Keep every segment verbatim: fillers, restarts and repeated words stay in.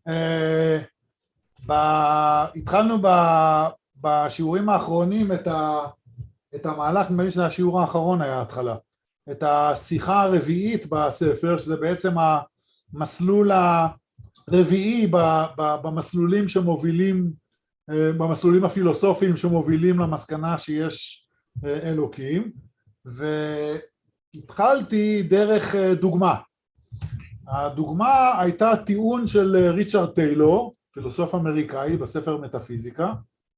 ב... התחלנו ב... בשיעורים האחרונים את, ה... את המהלך, נדמה לי שהשיעור האחרון היה ההתחלה, את השיחה הרביעית בספר, שזה בעצם המסלול הרביעי ב... ב... במסלולים שמובילים, במסלולים הפילוסופיים שמובילים למסקנה שיש אלוקים, והתחלתי דרך דוגמה. הדוגמה הייתה טיעון של ריצ'רד טיילור, פילוסוף אמריקאי בספר מטאפיזיקה,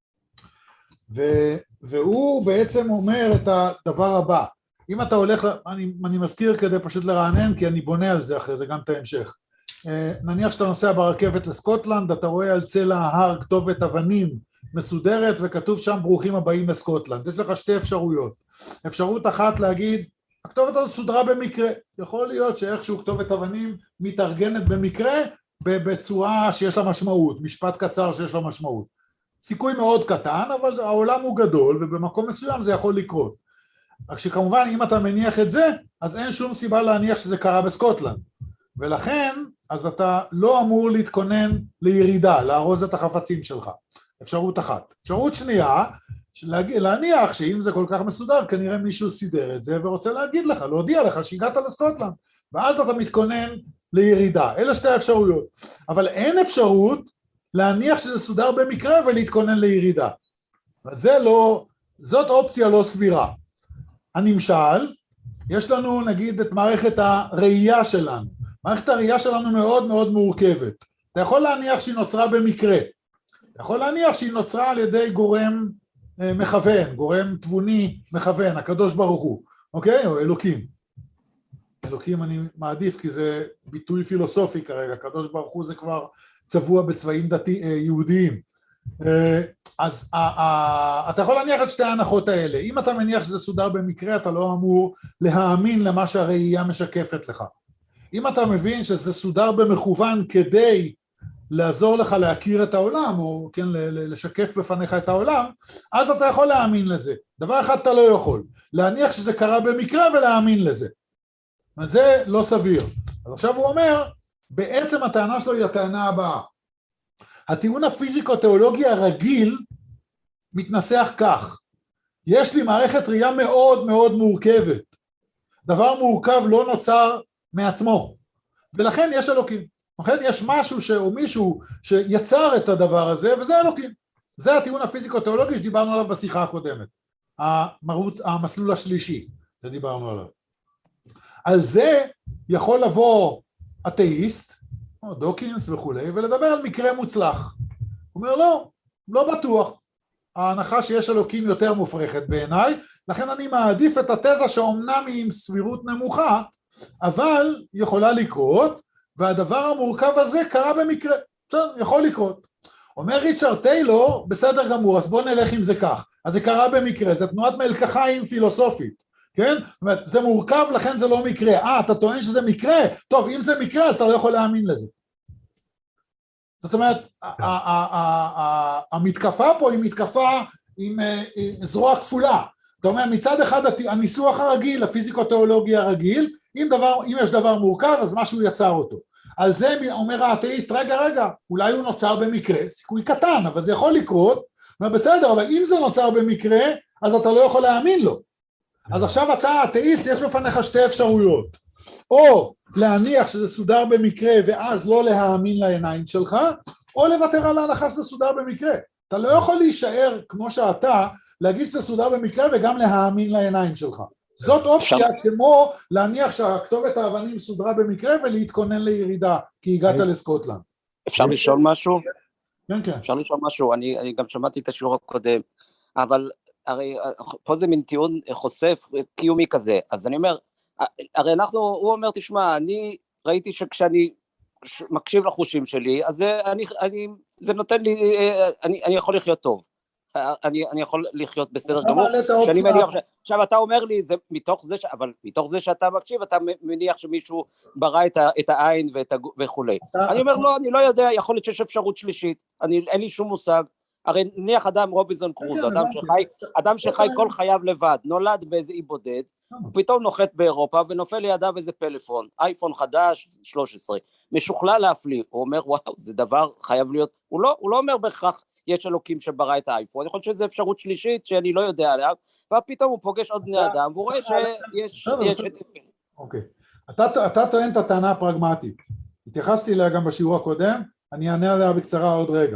והוא בעצם אומר את הדבר הבא. אם אתה הולך, אני, אני מזכיר כדי פשוט לרענן, כי אני בונה על זה אחרי זה גם את ההמשך. נניח שאתה נוסע ברכבת לסקוטלנד, אתה רואה על צלע ההר כתובת אבנים מסודרת, וכתוב שם ברוכים הבאים לסקוטלנד. יש לך שתי אפשרויות. אפשרות אחת להגיד, הכתובת הזאת סודרה במקרה. יכול להיות שאיכשהו כתובת אבנים מתארגנת במקרה, בצורה שיש לה משמעות, משפט קצר שיש לה משמעות. סיכוי מאוד קטן, אבל העולם הוא גדול, ובמקום מסוים זה יכול לקרות. רק שכמובן, אם אתה מניח את זה, אז אין שום סיבה להניח שזה קרה בסקוטלנד. ולכן, אז אתה לא אמור להתכונן לירידה, לארוז את החפצים שלך. אפשרות אחת. אפשרות שנייה, להניח שאם זה כל כך מסודר, כנראה מישהו סידר את זה, ורוצה להגיד לך, להודיע לך שהגעת לסקוטלנד, ואז אתה מתכונן לירידה. אלה שתי האפשרויות. אבל אין אפשרות להניח שזה סודר במקרה ולהתכונן לירידה. זה לא, זאת אופציה לא סבירה. הנמשל, יש לנו נגיד את מערכת הראייה שלנו. מערכת הראייה שלנו מאוד מאוד מורכבת. אתה יכול להניח שהיא נוצרה במקרה. אתה יכול להניח שהיא נוצרה על ידי גורם מכוון, גורם תבוני מכוון, הקדוש ברוך הוא, אוקיי? או אלוקים. אלוקים אני מעדיף כי זה ביטוי פילוסופי כרגע, הקדוש ברוך הוא זה כבר צבוע בצבעים דתי, יהודיים. אז אתה יכול להניח את שתי ההנחות האלה. אם אתה מניח שזה סודר במקרה, אתה לא אמור להאמין למה שהראייה משקפת לך. אם אתה מבין שזה סודר במכוון כדי לעזור לך להכיר את העולם, או כן, לשקף בפניך את העולם, אז אתה יכול להאמין לזה. דבר אחד אתה לא יכול, להניח שזה קרה במקרה ולהאמין לזה. זה לא סביר. אז עכשיו הוא אומר, בעצם הטענה שלו היא הטענה הבאה. הטיעון הפיזיקו-תיאולוגי הרגיל מתנסח כך. יש לי מערכת ראייה מאוד מאוד מורכבת. דבר מורכב לא נוצר מעצמו. ולכן יש אלוקים. לכן יש משהו ש... או מישהו שיצר את הדבר הזה, וזה אלוקים. זה הטיעון הפיזיקו-תיאולוגי שדיברנו עליו בשיחה הקודמת. המרוץ, המסלול השלישי שדיברנו עליו. על זה יכול לבוא אתאיסט, או דוקינס וכולי, ולדבר על מקרה מוצלח. הוא אומר, לא, לא בטוח. ההנחה שיש אלוקים יותר מופרכת בעיניי, לכן אני מעדיף את התזה שאומנם היא עם סבירות נמוכה, אבל יכולה לקרות, והדבר המורכב הזה קרה במקרה. בסדר, יכול לקרות. אומר ריצ'רד טיילור, בסדר גמור, אז בוא נלך עם זה כך. אז זה קרה במקרה, זה תנועת מלקחיים פילוסופית. כן? זאת אומרת, זה מורכב, לכן זה לא מקרה. אה, אתה טוען שזה מקרה? טוב, אם זה מקרה, אז אתה לא יכול להאמין לזה. זאת אומרת, המתקפה פה היא מתקפה עם זרוע כפולה. זאת אומרת, מצד אחד הניסוח הרגיל, הפיזיקו-תיאולוגי הרגיל, אם, דבר, אם יש דבר מורכב, אז משהו יצר אותו. על זה אומר האתאיסט, רגע, רגע, אולי הוא נוצר במקרה, סיכוי קטן, אבל זה יכול לקרות, בסדר, אבל אם זה נוצר במקרה, אז אתה לא יכול להאמין לו. אז עכשיו אתה, אתאיסט, יש בפניך שתי אפשרויות. או להניח שזה סודר במקרה, ואז לא להאמין לעיניים שלך, או לוותר על ההנחה שזה סודר במקרה. אתה לא יכול להישאר כמו שאתה, להגיד שזה סודר במקרה, וגם להאמין לעיניים שלך. זאת אופציה כמו להניח שהכתובת האבנים סודרה במקרה, ולהתכונן לירידה, כי הגעת לסקוטלנד. אפשר לשאול משהו? כן, כן. אפשר לשאול משהו, אני, אני גם שמעתי את השיעור הקודם, אבל הרי פה זה מין טיעון חושף קיומי כזה, אז אני אומר, הרי אנחנו, הוא אומר, תשמע, אני ראיתי שכשאני מקשיב לחושים שלי, אז זה, אני, אני, זה נותן לי, אני, אני יכול לחיות טוב, אני, אני יכול לחיות בסדר גמור, שאני מניח, עכשיו אתה אומר לי, זה מתוך זה, אבל מתוך זה שאתה מקשיב, אתה מניח שמישהו ברא את, ה, את העין ואת ה, וכולי, אני אומר, לא, אני לא יודע, יכול להיות שיש אפשרות שלישית, אני, אין לי שום מושג, הרי נניח אדם רובינזון קרוזו, אדם שחי, אדם שחי כל חייו לבד, נולד באיזה אי בודד, פתאום נוחת באירופה ונופל לידיו איזה פלאפון, אייפון חדש, שלוש עשרה, משוכלל להפליא, הוא אומר וואו, זה דבר חייב להיות, הוא לא, הוא לא אומר בהכרח יש אלוקים שברא את האייפון, אני חושב שזו אפשרות שלישית שאני לא יודע עליו, ופתאום הוא פוגש עוד בני אדם, והוא רואה שיש את זה. אוקיי, אתה טוען את הטענה הפרגמטית, התייחסתי אליה גם בשיעור הקודם, אני אענה עליה בקצרה עוד רגע.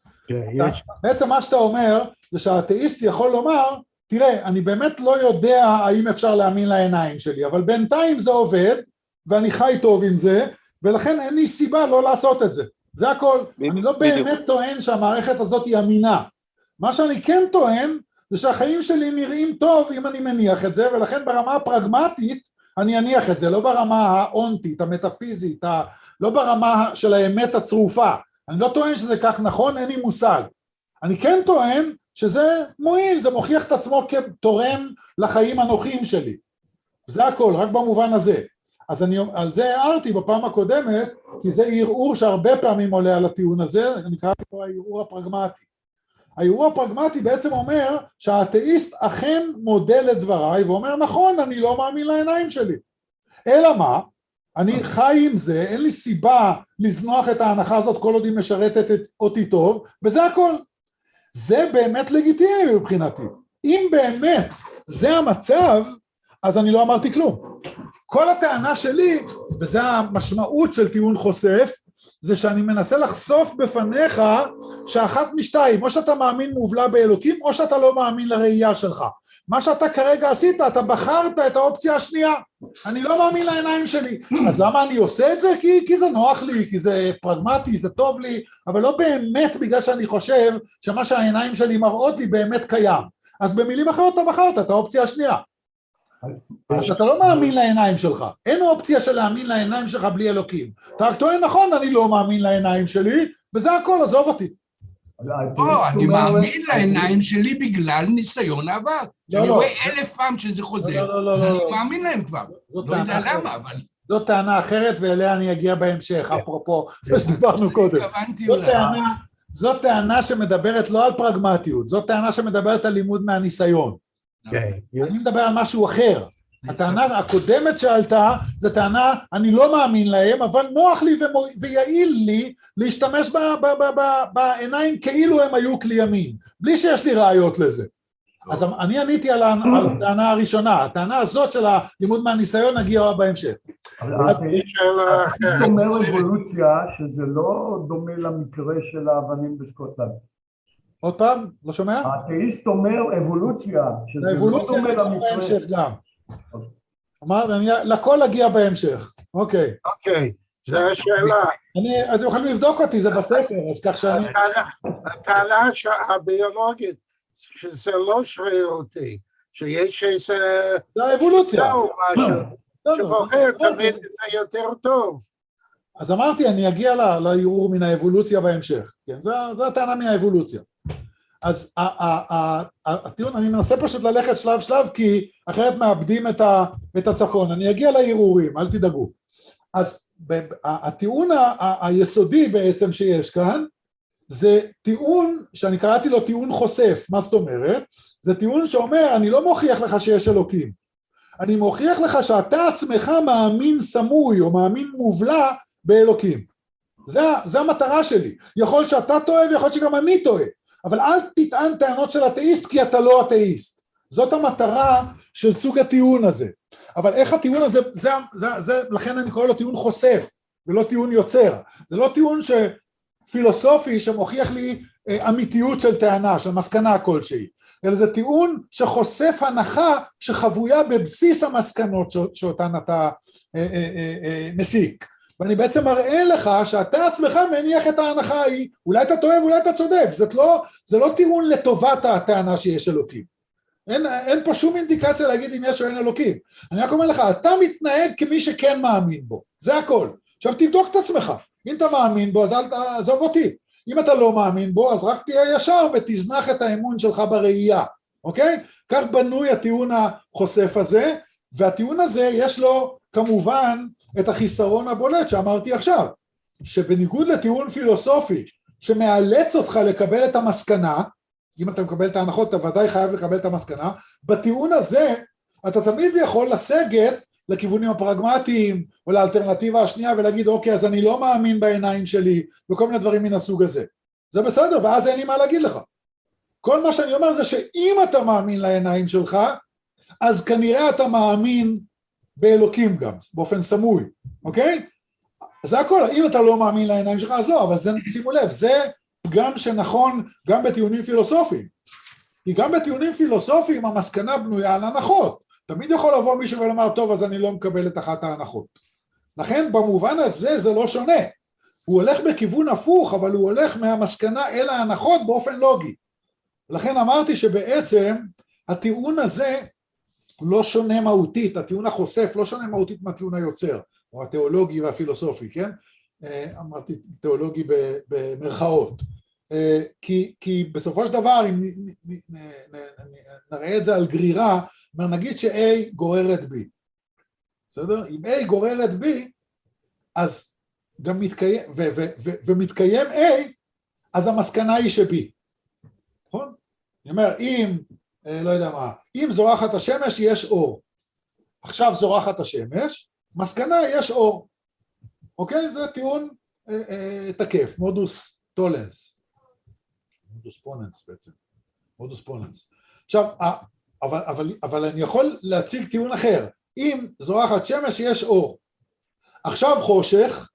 בעצם מה שאתה אומר, זה שהאתאיסט יכול לומר, תראה, אני באמת לא יודע האם אפשר להאמין לעיניים שלי, אבל בינתיים זה עובד, ואני חי טוב עם זה, ולכן אין לי סיבה לא לעשות את זה. זה הכל. אני לא באמת טוען שהמערכת הזאת היא אמינה. מה שאני כן טוען, זה שהחיים שלי נראים טוב אם אני מניח את זה, ולכן ברמה הפרגמטית אני אניח את זה, לא ברמה האונטית, המטאפיזית, לא ברמה של האמת הצרופה. אני לא טוען שזה כך נכון, אין לי מושג. אני כן טוען שזה מועיל, זה מוכיח את עצמו כתורם לחיים הנוחים שלי. זה הכל, רק במובן הזה. אז אני על זה הערתי בפעם הקודמת, כי זה ערעור שהרבה פעמים עולה על הטיעון הזה, אני קראתי פה הערעור הפרגמטי. הערעור הפרגמטי בעצם אומר שהאתאיסט אכן מודה לדבריי, ואומר נכון, אני לא מאמין לעיניים שלי. אלא מה? אני חי עם זה, אין לי סיבה לזנוח את ההנחה הזאת כל עוד היא משרתת אותי טוב, וזה הכל. זה באמת לגיטימי מבחינתי. אם באמת זה המצב, אז אני לא אמרתי כלום. כל הטענה שלי, וזה המשמעות של טיעון חושף, זה שאני מנסה לחשוף בפניך שאחת משתיים, או שאתה מאמין מובלע באלוקים, או שאתה לא מאמין לראייה שלך. מה שאתה כרגע עשית, אתה בחרת את האופציה השנייה. אני לא מאמין לעיניים שלי. אז למה אני עושה את זה? כי, כי זה נוח לי, כי זה פרגמטי, זה טוב לי, אבל לא באמת בגלל שאני חושב שמה שהעיניים שלי מראות לי באמת קיים. אז במילים אחרות אתה בחרת את האופציה השנייה. אז אתה לא מאמין לעיניים שלך. אין אופציה של להאמין לעיניים שלך בלי אלוקים. אתה רק טוען נכון, אני לא מאמין לעיניים שלי, וזה הכל, עזוב אותי. לא, אני מאמין לעיניים שלי בגלל ניסיון העבר. שאני רואה אלף פעם שזה חוזר, אז אני מאמין להם כבר. לא יודע למה, אבל... זו טענה אחרת, ואליה אני אגיע בהמשך, אפרופו, שדיברנו קודם. זו טענה שמדברת לא על פרגמטיות, זו טענה שמדברת על לימוד מהניסיון. אני מדבר על משהו אחר. הטענה הקודמת שעלתה, זו טענה, אני לא מאמין להם, אבל נוח לי ויעיל לי להשתמש בעיניים כאילו הם היו כלי ימין, בלי שיש לי ראיות לזה. אז אני עניתי על הטענה הראשונה, הטענה הזאת של הלימוד מהניסיון נגיע בהמשך. אז אתה אומר אבולוציה שזה לא דומה למקרה של האבנים בסקוטלנד. עוד פעם, לא שומע? האתאיסט אומר אבולוציה, שזה לא דומה למקרה. לכל הגיע בהמשך, אוקיי. אוקיי, זו השאלה. אתם יכולים לבדוק אותי, זה בספר, אז כך שאני... הטענה הביולוגית, שזה לא שרירותי, שיש איזה... זה האבולוציה. שבוחר תמיד יותר טוב. אז אמרתי, אני אגיע לערעור מן האבולוציה בהמשך, כן, זו הטענה מהאבולוציה. אז הטיעון, אני מנסה פשוט ללכת שלב שלב, כי אחרת מאבדים את הצפון, אני אגיע לערעורים, אל תדאגו. אז הטיעון היסודי בעצם שיש כאן, זה טיעון שאני קראתי לו טיעון חושף. מה זאת אומרת? זה טיעון שאומר, אני לא מוכיח לך שיש אלוקים, אני מוכיח לך שאתה עצמך מאמין סמוי או מאמין מובלע באלוקים. זה, זה המטרה שלי. יכול שאתה טועה ויכול שגם אני טועה, אבל אל תטען טענות של אתאיסט כי אתה לא אתאיסט. זאת המטרה של סוג הטיעון הזה. אבל איך הטיעון הזה, זה, זה, זה, לכן אני קורא לו טיעון חושף ולא טיעון יוצר. זה לא טיעון שפילוסופי שמוכיח לי אה, אמיתיות של טענה, של מסקנה כלשהי, אלא זה טיעון שחושף הנחה שחבויה בבסיס המסקנות שאותן אתה אה, אה, אה, אה, מסיק. ואני בעצם מראה לך שאתה עצמך מניח את ההנחה ההיא, אולי אתה טועה ואולי אתה צודק, זה לא, זה לא טיעון לטובת הטענה שיש אלוקים. אין, אין פה שום אינדיקציה להגיד אם יש או אין אלוקים. אני רק אומר לך, אתה מתנהג כמי שכן מאמין בו, זה הכל. עכשיו תבדוק את עצמך, אם אתה מאמין בו אז אל תעזוב אותי, אם אתה לא מאמין בו אז רק תהיה ישר ותזנח את האמון שלך בראייה, אוקיי? כך בנוי הטיעון החושף הזה, והטיעון הזה יש לו כמובן את החיסרון הבולט שאמרתי עכשיו, שבניגוד לטיעון פילוסופי שמאלץ אותך לקבל את המסקנה, אם אתה מקבל את ההנחות, אתה ודאי חייב לקבל את המסקנה, בטיעון הזה אתה תמיד יכול לסגת לכיוונים הפרגמטיים, או לאלטרנטיבה השנייה, ולהגיד, אוקיי, אז אני לא מאמין בעיניים שלי, וכל מיני דברים מן הסוג הזה. זה בסדר, ואז אין לי מה להגיד לך. כל מה שאני אומר זה שאם אתה מאמין לעיניים שלך, אז כנראה אתה מאמין באלוקים גם, באופן סמוי, אוקיי? זה הכל, אם אתה לא מאמין לעיניים שלך, אז לא, אבל זה, שימו לב, זה פגם שנכון גם בטיעונים פילוסופיים. כי גם בטיעונים פילוסופיים המסקנה בנויה על הנחות. תמיד יכול לבוא מישהו ולומר, טוב, אז אני לא מקבל את אחת ההנחות. לכן במובן הזה זה לא שונה. הוא הולך בכיוון הפוך, אבל הוא הולך מהמסקנה אל ההנחות באופן לוגי. לכן אמרתי שבעצם הטיעון הזה לא שונה מהותית, הטיעון החושף לא שונה מהותית מהטיעון היוצר, או התיאולוגי והפילוסופי, כן? אמרתי תיאולוגי במרכאות. כי, כי בסופו של דבר, אם נראה את זה על גרירה, נגיד ש-A גוררת B. בסדר? אם A גוררת B, אז גם מתקיים, ו, ו, ו, ומתקיים A, אז המסקנה היא ש-B. נכון? אני אומר, אם, לא יודע מה, אם זורחת השמש יש אור. עכשיו זורחת השמש, מסקנה יש אור. אוקיי? זה טיעון אה, אה, תקף, מודוס טולנס. מודוס פוננס בעצם. מודוס פוננס. עכשיו, אבל, אבל, אבל אני יכול להציג טיעון אחר. אם זורחת שמש יש אור. עכשיו חושך,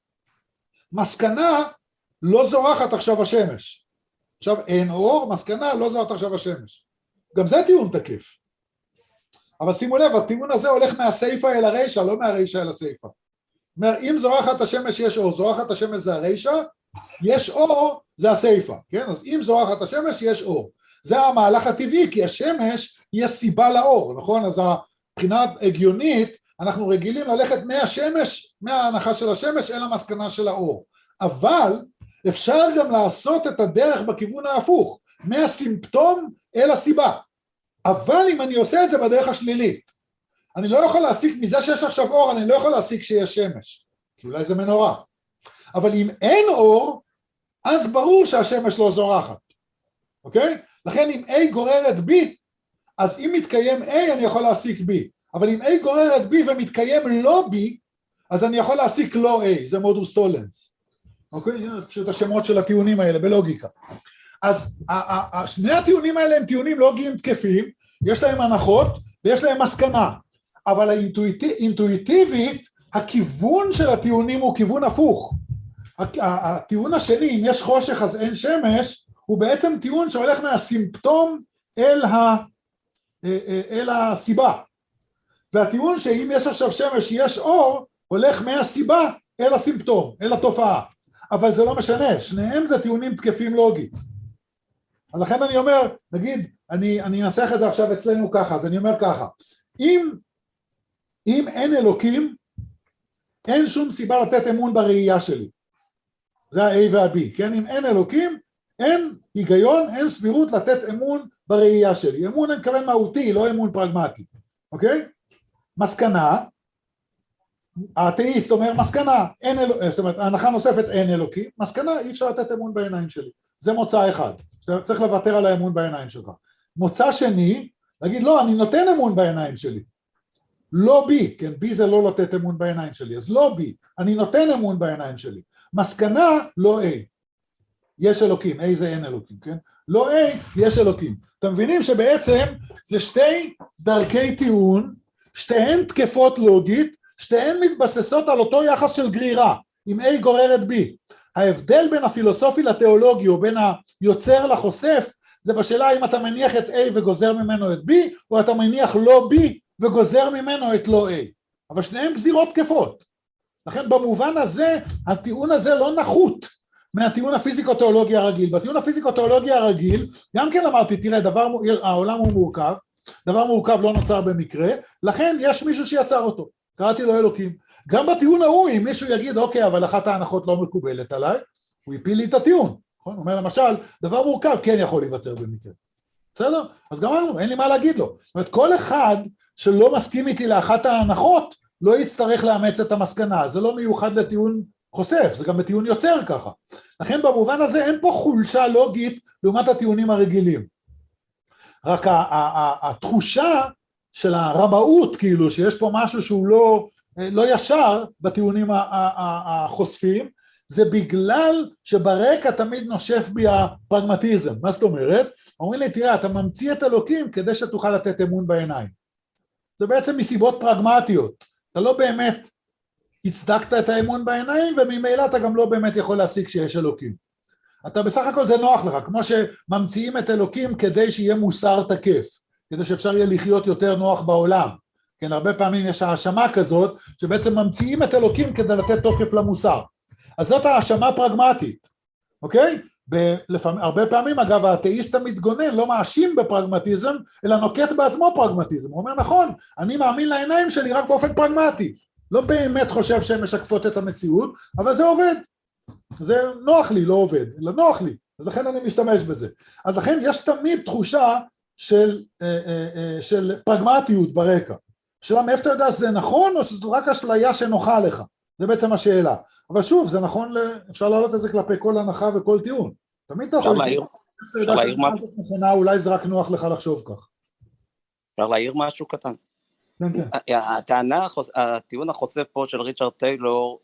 מסקנה לא זורחת עכשיו השמש. עכשיו אין אור, מסקנה לא זורחת עכשיו השמש. גם זה טיעון תקף. אבל שימו לב, הטיעון הזה הולך מהסייפה אל הרישה, לא מהרישה אל הסייפה. זאת אומרת, אם זורחת השמש יש אור, זורחת השמש זה הרישה, יש אור זה הסייפה, כן? אז אם זורחת השמש יש אור. זה המהלך הטבעי, כי השמש היא הסיבה לאור, נכון? אז מבחינה הגיונית, אנחנו רגילים ללכת מהשמש, מההנחה של השמש אל המסקנה של האור. אבל אפשר גם לעשות את הדרך בכיוון ההפוך, מהסימפטום אל הסיבה. אבל אם אני עושה את זה בדרך השלילית, אני לא יכול להסיק, מזה שיש עכשיו אור, אני לא יכול להסיק שיש שמש, כי אולי זה מנורה. אבל אם אין אור, אז ברור שהשמש לא זורחת, אוקיי? לכן אם A גוררת B, אז אם מתקיים A אני יכול להסיק B, אבל אם A גוררת B ומתקיים לא B, אז אני יכול להסיק לא A, זה מודוס טולנס. אוקיי? פשוט השמות של הטיעונים האלה בלוגיקה. אז שני הטיעונים האלה הם טיעונים לוגיים תקפים, יש להם הנחות ויש להם מסקנה, אבל האינטואיטיבית, הכיוון של הטיעונים הוא כיוון הפוך. הטיעון השני, אם יש חושך אז אין שמש, הוא בעצם טיעון שהולך מהסימפטום אל, ה, אל הסיבה. והטיעון שאם יש עכשיו שמש יש אור, הולך מהסיבה אל הסימפטום, אל התופעה. אבל זה לא משנה, שניהם זה טיעונים תקפים לוגית. אז לכן אני אומר, נגיד, אני, אני אנסח את זה עכשיו אצלנו ככה, אז אני אומר ככה, אם, אם אין אלוקים, אין שום סיבה לתת אמון בראייה שלי. זה ה-A וה-B, כן? אם אין אלוקים, אין היגיון, אין סבירות לתת אמון בראייה שלי. אמון אני מתכוון מהותי, לא אמון פרגמטי, אוקיי? מסקנה, האתאיסט אומר מסקנה, אין אלוקים, זאת אומרת, ההנחה נוספת אין אלוקים, מסקנה אי אפשר לתת אמון בעיניים שלי. זה מוצא אחד, שאתה צריך לוותר על האמון בעיניים שלך. מוצא שני, להגיד לא, אני נותן אמון בעיניים שלי. לא בי, כן, בי זה לא לתת אמון בעיניים שלי, אז לא בי, אני נותן אמון בעיניים שלי. מסקנה, לא A. יש אלוקים, A זה אין אלוקים, כן? לא A, יש אלוקים. אתם מבינים שבעצם זה שתי דרכי טיעון, שתיהן תקפות לוגית, שתיהן מתבססות על אותו יחס של גרירה, עם A גוררת B. ההבדל בין הפילוסופי לתיאולוגי, או בין היוצר לחושף, זה בשאלה אם אתה מניח את A וגוזר ממנו את B, או אתה מניח לא B וגוזר ממנו את לא A. אבל שניהם גזירות תקפות. לכן במובן הזה, הטיעון הזה לא נחות מהטיעון הפיזיקו-תיאולוגי הרגיל. בטיעון הפיזיקו-תיאולוגי הרגיל, גם כן אמרתי, תראה, דבר, העולם הוא מורכב, דבר מורכב לא נוצר במקרה, לכן יש מישהו שיצר אותו, קראתי לו אלוקים. גם בטיעון ההוא, אם מישהו יגיד, אוקיי, אבל אחת ההנחות לא מקובלת עליי, הוא יפיל לי את הטיעון. הוא אומר, למשל, דבר מורכב כן יכול להיווצר במקרה. בסדר? אז גמרנו, אין לי מה להגיד לו. זאת אומרת, כל אחד שלא מסכים איתי לאחת ההנחות, לא יצטרך לאמץ את המסקנה. זה לא מיוחד לטיעון חושף, זה גם בטיעון יוצר ככה. לכן במובן הזה אין פה חולשה לוגית לעומת הטיעונים הרגילים. רק התחושה של הרמאות, כאילו, שיש פה משהו שהוא לא, לא ישר בטיעונים החושפים, זה בגלל שברקע תמיד נושף בי הפרגמטיזם. מה זאת אומרת? אומרים לי, תראה, אתה ממציא את אלוקים כדי שתוכל לתת אמון בעיניים. זה בעצם מסיבות פרגמטיות. אתה לא באמת הצדקת את האמון בעיניים, וממילא אתה גם לא באמת יכול להשיג שיש אלוקים. אתה בסך הכל זה נוח לך, כמו שממציאים את אלוקים כדי שיהיה מוסר תקף, כדי שאפשר יהיה לחיות יותר נוח בעולם. כן, הרבה פעמים יש האשמה כזאת, שבעצם ממציאים את אלוקים כדי לתת תוקף למוסר. אז זאת האשמה פרגמטית, אוקיי? לפעמים, הרבה פעמים, אגב, האתאיסט המתגונן לא מאשים בפרגמטיזם, אלא נוקט בעצמו פרגמטיזם. הוא אומר, נכון, אני מאמין לעיניים שלי רק באופן פרגמטי. לא באמת חושב שהן משקפות את המציאות, אבל זה עובד. זה נוח לי, לא עובד, אלא נוח לי. אז לכן אני משתמש בזה. אז לכן יש תמיד תחושה של, של פרגמטיות ברקע. שאלה, מאיפה אתה יודע שזה נכון, או שזו רק אשליה שנוחה לך? זה בעצם השאלה. אבל שוב, זה נכון, אפשר להעלות את זה כלפי כל הנחה וכל טיעון. תמיד אתה יכול לשאול, אתה יודע שהנחה זאת נכונה, אולי זה רק נוח לך לחשוב כך. אפשר להעיר משהו קטן? כן, כן. הטענה, הטיעון החושף פה של ריצ'רד טיילור,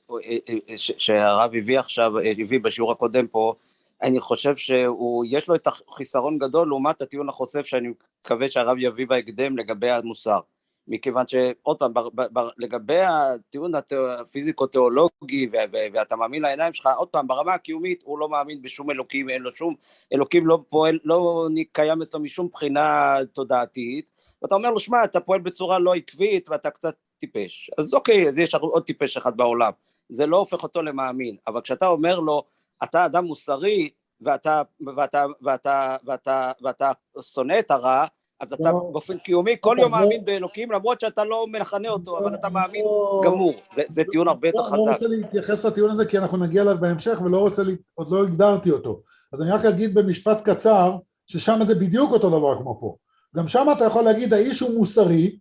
שהרב הביא עכשיו, הביא בשיעור הקודם פה, אני חושב שיש לו את החיסרון גדול, לעומת הטיעון החושף שאני מקווה שהרב יביא בהקדם לגבי המוסר. מכיוון שעוד פעם, לגבי הטיעון הפיזיקו-תיאולוגי, ואתה מאמין לעיניים שלך, עוד פעם, ברמה הקיומית, הוא לא מאמין בשום אלוקים, אין לו שום, אלוקים לא פועל, לא קיים אצלו משום בחינה תודעתית, ואתה אומר לו, שמע, אתה פועל בצורה לא עקבית, ואתה קצת טיפש. אז אוקיי, אז יש עוד טיפש אחד בעולם. זה לא הופך אותו למאמין, אבל כשאתה אומר לו, אתה אדם מוסרי, ואתה, ואתה, ואתה, ואתה, ואתה שונא את הרע, אז אתה באופן קיומי כל יום מאמין באלוקים, למרות שאתה לא מכנה אותו, אבל אתה מאמין גמור. זה טיעון הרבה יותר חזק. אני לא רוצה להתייחס לטיעון הזה, כי אנחנו נגיע אליו בהמשך, ולא רוצה, עוד לא הגדרתי אותו. אז אני רק אגיד במשפט קצר, ששם זה בדיוק אותו דבר כמו פה. גם שם אתה יכול להגיד, האיש הוא מוסרי,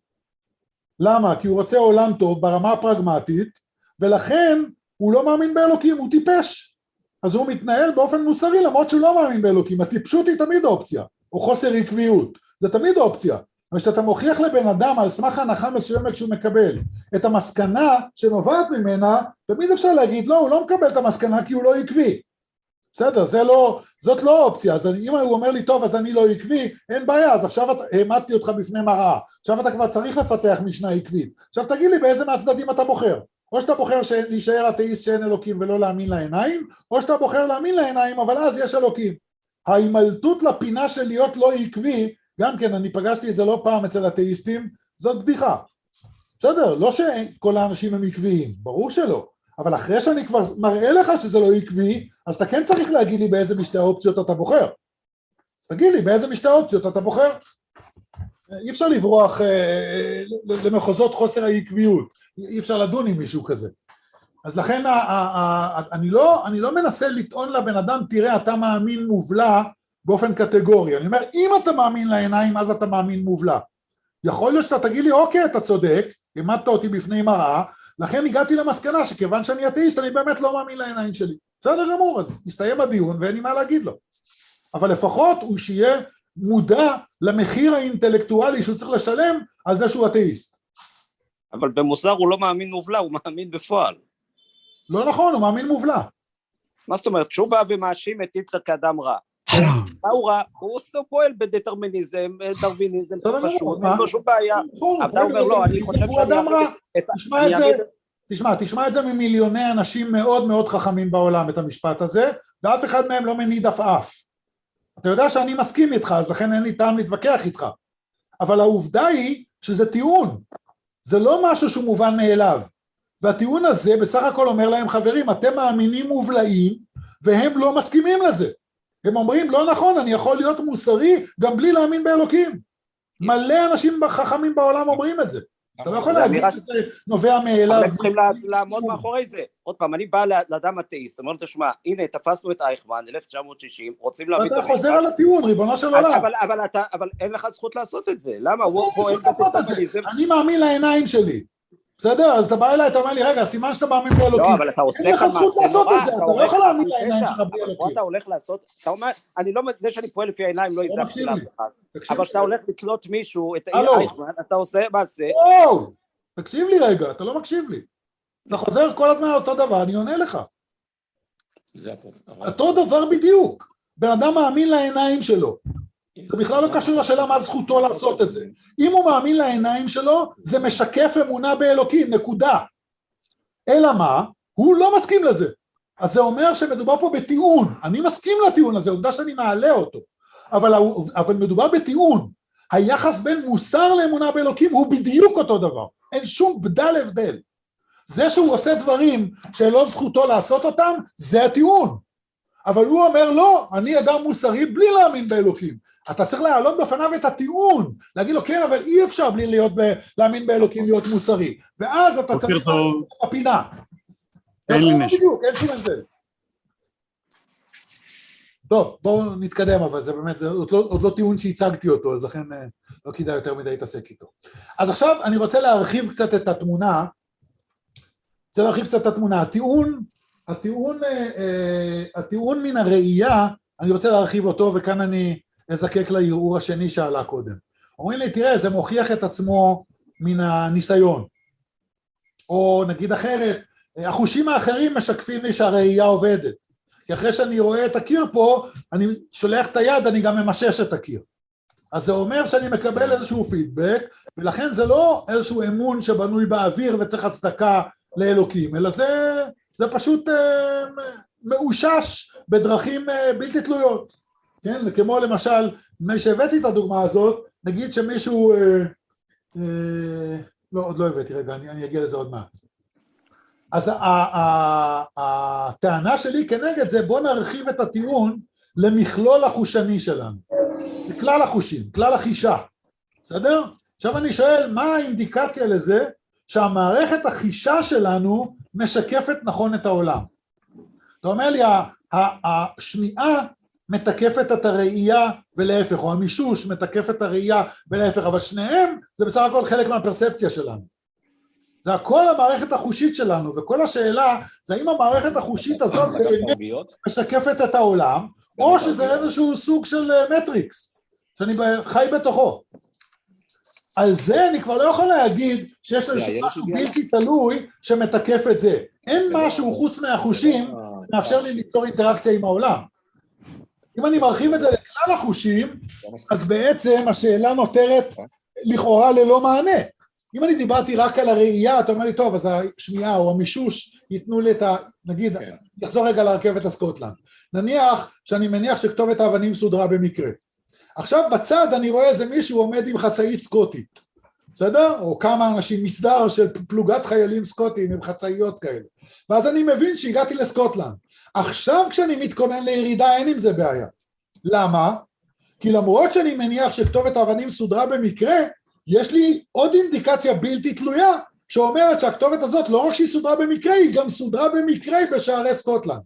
למה? כי הוא רוצה עולם טוב ברמה הפרגמטית, ולכן הוא לא מאמין באלוקים, הוא טיפש. אז הוא מתנהל באופן מוסרי, למרות שהוא לא מאמין באלוקים. הטיפשות היא תמיד אופציה, או חוסר עקביות. זה תמיד אופציה. אבל כשאתה מוכיח לבן אדם על סמך הנחה מסוימת שהוא מקבל, את המסקנה שנובעת ממנה, תמיד אפשר להגיד, לא, הוא לא מקבל את המסקנה כי הוא לא עקבי. בסדר, זה לא, זאת לא אופציה. אז אם הוא אומר לי, טוב, אז אני לא עקבי, אין בעיה, אז עכשיו העמדתי אותך בפני מראה. עכשיו אתה כבר צריך לפתח משנה עקבית. עכשיו תגיד לי באיזה מהצדדים אתה בוחר. או שאתה בוחר להישאר אתאיסט שאין אלוקים ולא להאמין לעיניים, או שאתה בוחר להאמין לעיניים, אבל אז יש אלוקים. ההימלטות לפינה של להיות לא עקבי, גם כן, אני פגשתי את זה לא פעם אצל אתאיסטים, זאת בדיחה. בסדר, לא שכל האנשים הם עקביים, ברור שלא. אבל אחרי שאני כבר מראה לך שזה לא עקבי, אז אתה כן צריך להגיד לי באיזה משתי האופציות אתה בוחר. אז תגיד לי באיזה משתי האופציות אתה בוחר. אי אפשר לברוח אה, למחוזות חוסר העקביות, אי אפשר לדון עם מישהו כזה. אז לכן ה- ה- ה- אני, לא, אני לא מנסה לטעון לבן אדם, תראה, אתה מאמין מובלע באופן קטגורי. אני אומר, אם אתה מאמין לעיניים, אז אתה מאמין מובלע. יכול להיות שאתה תגיד לי, אוקיי, אתה צודק, עמדת אותי בפני מראה, לכן הגעתי למסקנה שכיוון שאני אתאיסט, אני באמת לא מאמין לעיניים שלי. בסדר גמור, אז מסתיים הדיון ואין לי מה להגיד לו. אבל לפחות הוא שיהיה מודע למחיר האינטלקטואלי שהוא צריך לשלם על זה שהוא אתאיסט. אבל במוסר הוא לא מאמין מובלע, הוא מאמין בפועל. לא נכון, הוא מאמין מובלע. מה זאת אומרת? שהוא בא ומאשים את היטלר כאדם רע. מה הוא רע? הוא עושה פועל בדטרמיניזם, דרוויניזם, פשוט, אין לו שום בעיה. אתה אומר לא, אני חושב שהוא אדם רע. תשמע את זה, תשמע, תשמע את זה ממיליוני אנשים מאוד מאוד חכמים בעולם, את המשפט הזה, ואף אחד מהם לא מניד אף אף. אתה יודע שאני מסכים איתך, אז לכן אין לי טעם להתווכח איתך. אבל העובדה היא שזה טיעון. זה לא משהו שהוא מובן מאליו. והטיעון הזה בסך הכל אומר להם, חברים, אתם מאמינים מובלעים, והם לא מסכימים לזה. הם אומרים, לא נכון, אני יכול להיות מוסרי גם בלי להאמין באלוקים. מלא אנשים חכמים בעולם אומרים את זה. אתה לא יכול להגיד שזה נובע מאליו. אבל צריכים לעמוד מאחורי זה. עוד פעם, אני בא לאדם אתאיסט, אומר לו, תשמע, הנה, תפסנו את אייכמן, אלף תשע מאות שישים, רוצים להביא את המשפט. אתה חוזר על הטיעון, ריבונו של עולם. אבל אין לך זכות לעשות את זה. למה? אני מאמין לעיניים שלי. בסדר? אז אתה בא אליי, אתה אומר לי, רגע, סימן שאתה מאמין באלוקים. לא, אבל אתה עושה כאן מעשה נורא, אתה לא יכול להאמין לעיניים שלך בלי אלוקים. אתה הולך לעשות, אתה אומר, אני לא, זה שאני פועל לפי העיניים לא יזרקתי לאף אחד, אבל שאתה הולך לתלות מישהו, את אייכמן, אתה עושה מעשה. וואו, תקשיב לי רגע, אתה לא מקשיב לי. אתה חוזר כל הזמן אותו דבר, אני עונה לך. אותו דבר בדיוק. בן אדם מאמין לעיניים שלו. זה בכלל לא קשור לשאלה מה זכותו לעשות את זה. אם הוא מאמין לעיניים שלו, זה משקף אמונה באלוקים, נקודה. אלא מה? הוא לא מסכים לזה. אז זה אומר שמדובר פה בטיעון. אני מסכים לטיעון הזה, עובדה שאני מעלה אותו. אבל, אבל מדובר בטיעון. היחס בין מוסר לאמונה באלוקים הוא בדיוק אותו דבר. אין שום בדל הבדל. זה שהוא עושה דברים שלא זכותו לעשות אותם, זה הטיעון. אבל הוא אומר לא, אני אדם מוסרי בלי להאמין באלוקים. אתה צריך להעלות בפניו את הטיעון, להגיד לו כן, אבל אי אפשר בלי להיות ב, להאמין באלוקים להיות מוסרי. ואז אתה צריך להעלות את הפינה. אין לי נשק. אין שום הבדל. טוב, בואו נתקדם, אבל זה באמת, זה עוד לא, עוד לא טיעון שהצגתי אותו, אז לכן לא כדאי יותר מדי להתעסק איתו. אז עכשיו אני רוצה להרחיב קצת את התמונה, רוצה להרחיב קצת את התמונה, הטיעון, הטיעון, הטיעון מן הראייה, אני רוצה להרחיב אותו, וכאן אני אזקק לערעור השני שעלה קודם. אומרים לי, תראה, זה מוכיח את עצמו מן הניסיון, או נגיד אחרת, החושים האחרים משקפים לי שהראייה עובדת, כי אחרי שאני רואה את הקיר פה, אני שולח את היד, אני גם ממשש את הקיר. אז זה אומר שאני מקבל איזשהו פידבק, ולכן זה לא איזשהו אמון שבנוי באוויר וצריך הצדקה לאלוקים, אלא זה, זה פשוט אה, מאושש בדרכים אה, בלתי תלויות. כן? כמו למשל, מי שהבאתי את הדוגמה הזאת, נגיד שמישהו, אה, אה, לא, עוד לא הבאתי, רגע, אני, אני אגיע לזה עוד מעט. אז הטענה שלי כנגד זה, בוא נרחיב את הטיעון למכלול החושני שלנו, לכלל החושים, כלל החישה, בסדר? עכשיו אני שואל, מה האינדיקציה לזה שהמערכת החישה שלנו משקפת נכון את העולם? אתה אומר לי, השמיעה מתקפת את הראייה ולהפך, או המישוש מתקף את הראייה ולהפך, אבל שניהם זה בסך הכל חלק מהפרספציה שלנו. זה הכל המערכת החושית שלנו, וכל השאלה זה האם המערכת החושית הזאת משקפת את העולם, או שזה איזשהו סוג של מטריקס, שאני חי בתוכו. על זה אני כבר לא יכול להגיד שיש איזשהו משהו בלתי תלוי שמתקף את זה. אין משהו חוץ מהחושים מאפשר לי ליצור אינטראקציה עם העולם. אם אני מרחיב את זה לכלל החושים, אז בעצם השאלה נותרת לכאורה ללא מענה. אם אני דיברתי רק על הראייה, אתה אומר לי, טוב, אז השמיעה או המישוש ייתנו לי את ה... נגיד, יחזור רגע לרכבת לסקוטלנד. נניח שאני מניח שכתובת האבנים סודרה במקרה. עכשיו בצד אני רואה איזה מישהו עומד עם חצאית סקוטית, בסדר? או כמה אנשים, מסדר של פלוגת חיילים סקוטים עם חצאיות כאלה. ואז אני מבין שהגעתי לסקוטלנד. עכשיו כשאני מתכונן לירידה אין עם זה בעיה. למה? כי למרות שאני מניח שכתובת האבנים סודרה במקרה, יש לי עוד אינדיקציה בלתי תלויה, שאומרת שהכתובת הזאת לא רק שהיא סודרה במקרה, היא גם סודרה במקרה בשערי סקוטלנד.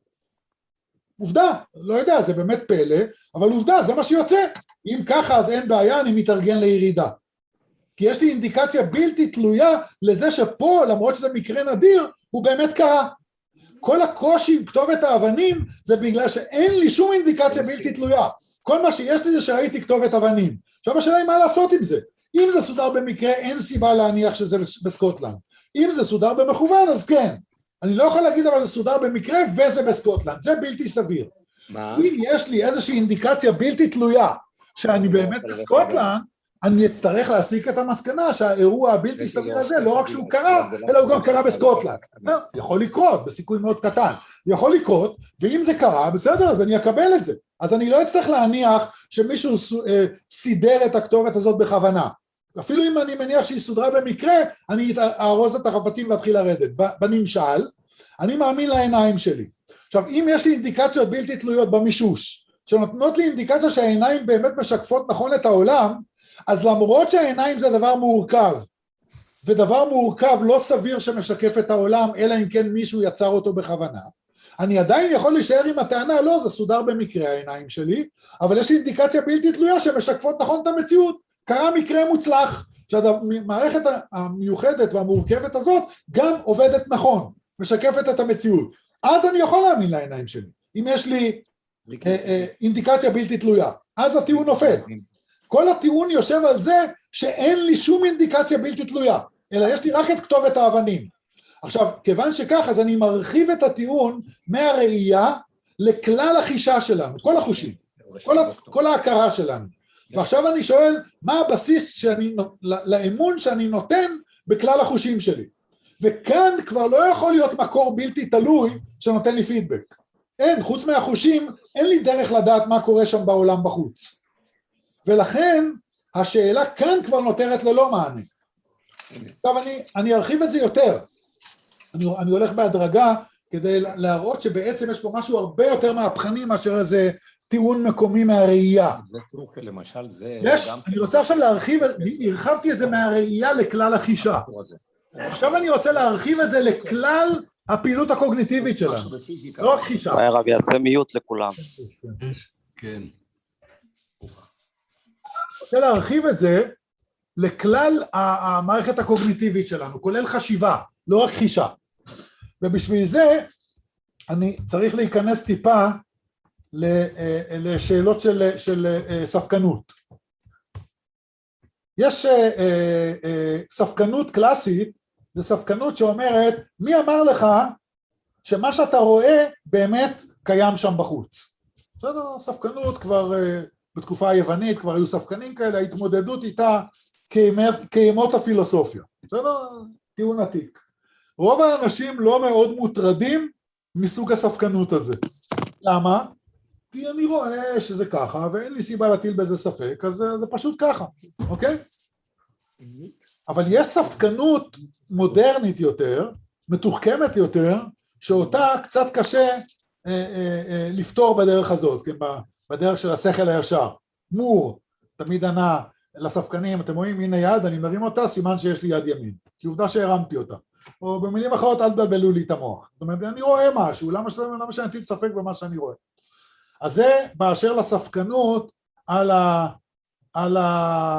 עובדה, לא יודע, זה באמת פלא, אבל עובדה, זה מה שיוצא. אם ככה, אז אין בעיה, אני מתארגן לירידה. כי יש לי אינדיקציה בלתי תלויה לזה שפה, למרות שזה מקרה נדיר, הוא באמת קרה. כל הקושי עם כתובת האבנים, זה בגלל שאין לי שום אינדיקציה בלתי תלויה. כל מה שיש לי זה שראיתי כתובת אבנים. עכשיו השאלה היא מה לעשות עם זה. אם זה סודר במקרה, אין סיבה להניח שזה בסקוטלנד. אם זה סודר במכוון, אז כן. אני לא יכול להגיד אבל זה סודר במקרה וזה בסקוטלנד. זה בלתי סביר. מה? אם יש לי איזושהי אינדיקציה בלתי תלויה, שאני באמת בסקוטלנד, אני אצטרך להסיק את המסקנה שהאירוע הבלתי סביר הזה, לא רק שהוא קרה, אלא הוא גם קרה בסקוטלנד. יכול לקרות, בסיכוי מאוד קטן. יכול לקרות, ואם זה קרה, בסדר, אז אני אקבל את זה. אז אני לא אצטרך להניח שמישהו סידר את הכתובת הזאת בכוונה. אפילו אם אני מניח שהיא סודרה במקרה, אני אארוז את החפצים ואתחיל לרדת. בנמשל, אני מאמין לעיניים שלי. עכשיו, אם יש לי אינדיקציות בלתי תלויות במישוש, שנותנות לי אינדיקציה שהעיניים באמת משקפות נכון את העולם, אז למרות שהעיניים זה דבר מורכב, ודבר מורכב לא סביר שמשקף את העולם, אלא אם כן מישהו יצר אותו בכוונה, אני עדיין יכול להישאר עם הטענה, לא, זה סודר במקרה העיניים שלי, אבל יש לי אינדיקציה בלתי תלויה שמשקפות נכון את המציאות. קרה מקרה מוצלח, שהמערכת המיוחדת והמורכבת הזאת גם עובדת נכון, משקפת את המציאות. אז אני יכול להאמין לעיניים שלי. אם יש לי אה, אה, אינדיקציה בלתי תלויה, אז הטיעון נופל. כל הטיעון יושב על זה שאין לי שום אינדיקציה בלתי תלויה, אלא יש לי רק את כתובת האבנים. עכשיו, כיוון שכך, אז אני מרחיב את הטיעון מהראייה לכלל החישה שלנו, כל החושים, כל, כל ההכרה שלנו. ועכשיו אני שואל, מה הבסיס שאני, לאמון שאני נותן בכלל החושים שלי? וכאן כבר לא יכול להיות מקור בלתי תלוי שנותן לי פידבק. אין, חוץ מהחושים, אין לי דרך לדעת מה קורה שם בעולם בחוץ. ולכן, השאלה כאן כבר נותרת ללא מענה. עכשיו אני, אני ארחיב את זה יותר. אני, אני הולך בהדרגה כדי להראות שבעצם יש פה משהו הרבה יותר מהפכני מאשר איזה טיעון מקומי מהראייה. זה טרופל למשל, זה... יש, אני רוצה עכשיו להרחיב, הרחבתי את זה מהראייה לכלל החישה. עכשיו אני רוצה להרחיב את זה לכלל הפעילות הקוגניטיבית שלנו. לא רק חישה. הרב יעשה מיוט לכולם. כן. רוצה להרחיב את זה לכלל המערכת הקוגניטיבית שלנו, כולל חשיבה, לא רק חישה. ובשביל זה אני צריך להיכנס טיפה לשאלות של, של ספקנות. יש ספקנות קלאסית, זה ספקנות שאומרת, מי אמר לך שמה שאתה רואה באמת קיים שם בחוץ? בסדר, ספקנות כבר בתקופה היוונית, כבר היו ספקנים כאלה, ההתמודדות איתה כימות הפילוסופיה. בסדר, טיעון עתיק. רוב האנשים לא מאוד מוטרדים מסוג הספקנות הזה. למה? כי אני רואה שזה ככה, ואין לי סיבה להטיל בזה ספק, אז זה, זה פשוט ככה, אוקיי? אבל יש ספקנות מודרנית יותר, מתוחכמת יותר, שאותה קצת קשה אה, אה, אה, לפתור בדרך הזאת, כן? בדרך של השכל הישר. מור, תמיד ענה לספקנים, אתם רואים, הנה יד, אני מרים אותה, סימן שיש לי יד ימין, כי עובדה שהרמתי אותה. או במילים אחרות, אל תבלבלו לי את המוח. זאת אומרת, אני רואה משהו, למה שאני, למה שאני אטיל ספק במה שאני רואה? אז זה באשר לספקנות על ה... על ה...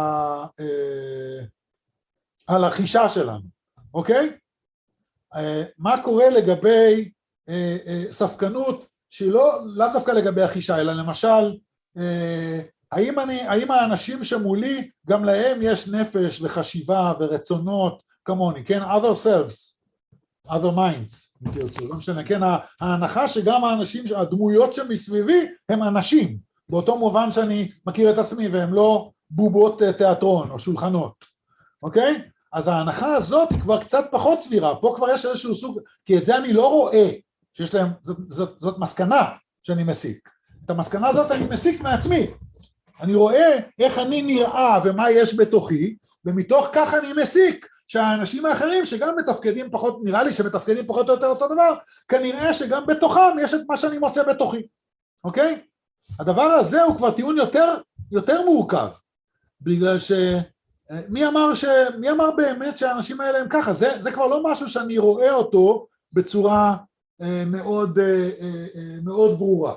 אה, על החישה שלנו, אוקיי? אה, מה קורה לגבי אה, אה, ספקנות שהיא לא, לא דווקא לגבי החישה, אלא למשל, אה, האם, אני, האם האנשים שמולי, גם להם יש נפש וחשיבה ורצונות כמוני, כן? other selves, other minds, לא משנה, כן? ההנחה שגם האנשים, הדמויות שמסביבי הם אנשים, באותו מובן שאני מכיר את עצמי, והם לא בובות תיאטרון או שולחנות, אוקיי? אז ההנחה הזאת היא כבר קצת פחות סבירה, פה כבר יש איזשהו סוג, כי את זה אני לא רואה, שיש להם, זאת, זאת, זאת מסקנה שאני מסיק. את המסקנה הזאת אני מסיק מעצמי. אני רואה איך אני נראה ומה יש בתוכי, ומתוך כך אני מסיק שהאנשים האחרים שגם מתפקדים פחות, נראה לי שמתפקדים פחות או יותר אותו דבר, כנראה שגם בתוכם יש את מה שאני מוצא בתוכי. אוקיי? הדבר הזה הוא כבר טיעון יותר, יותר מורכב, בגלל ש... מי אמר, ש... מי אמר באמת שהאנשים האלה הם ככה? זה, זה כבר לא משהו שאני רואה אותו בצורה אה, מאוד, אה, אה, מאוד ברורה.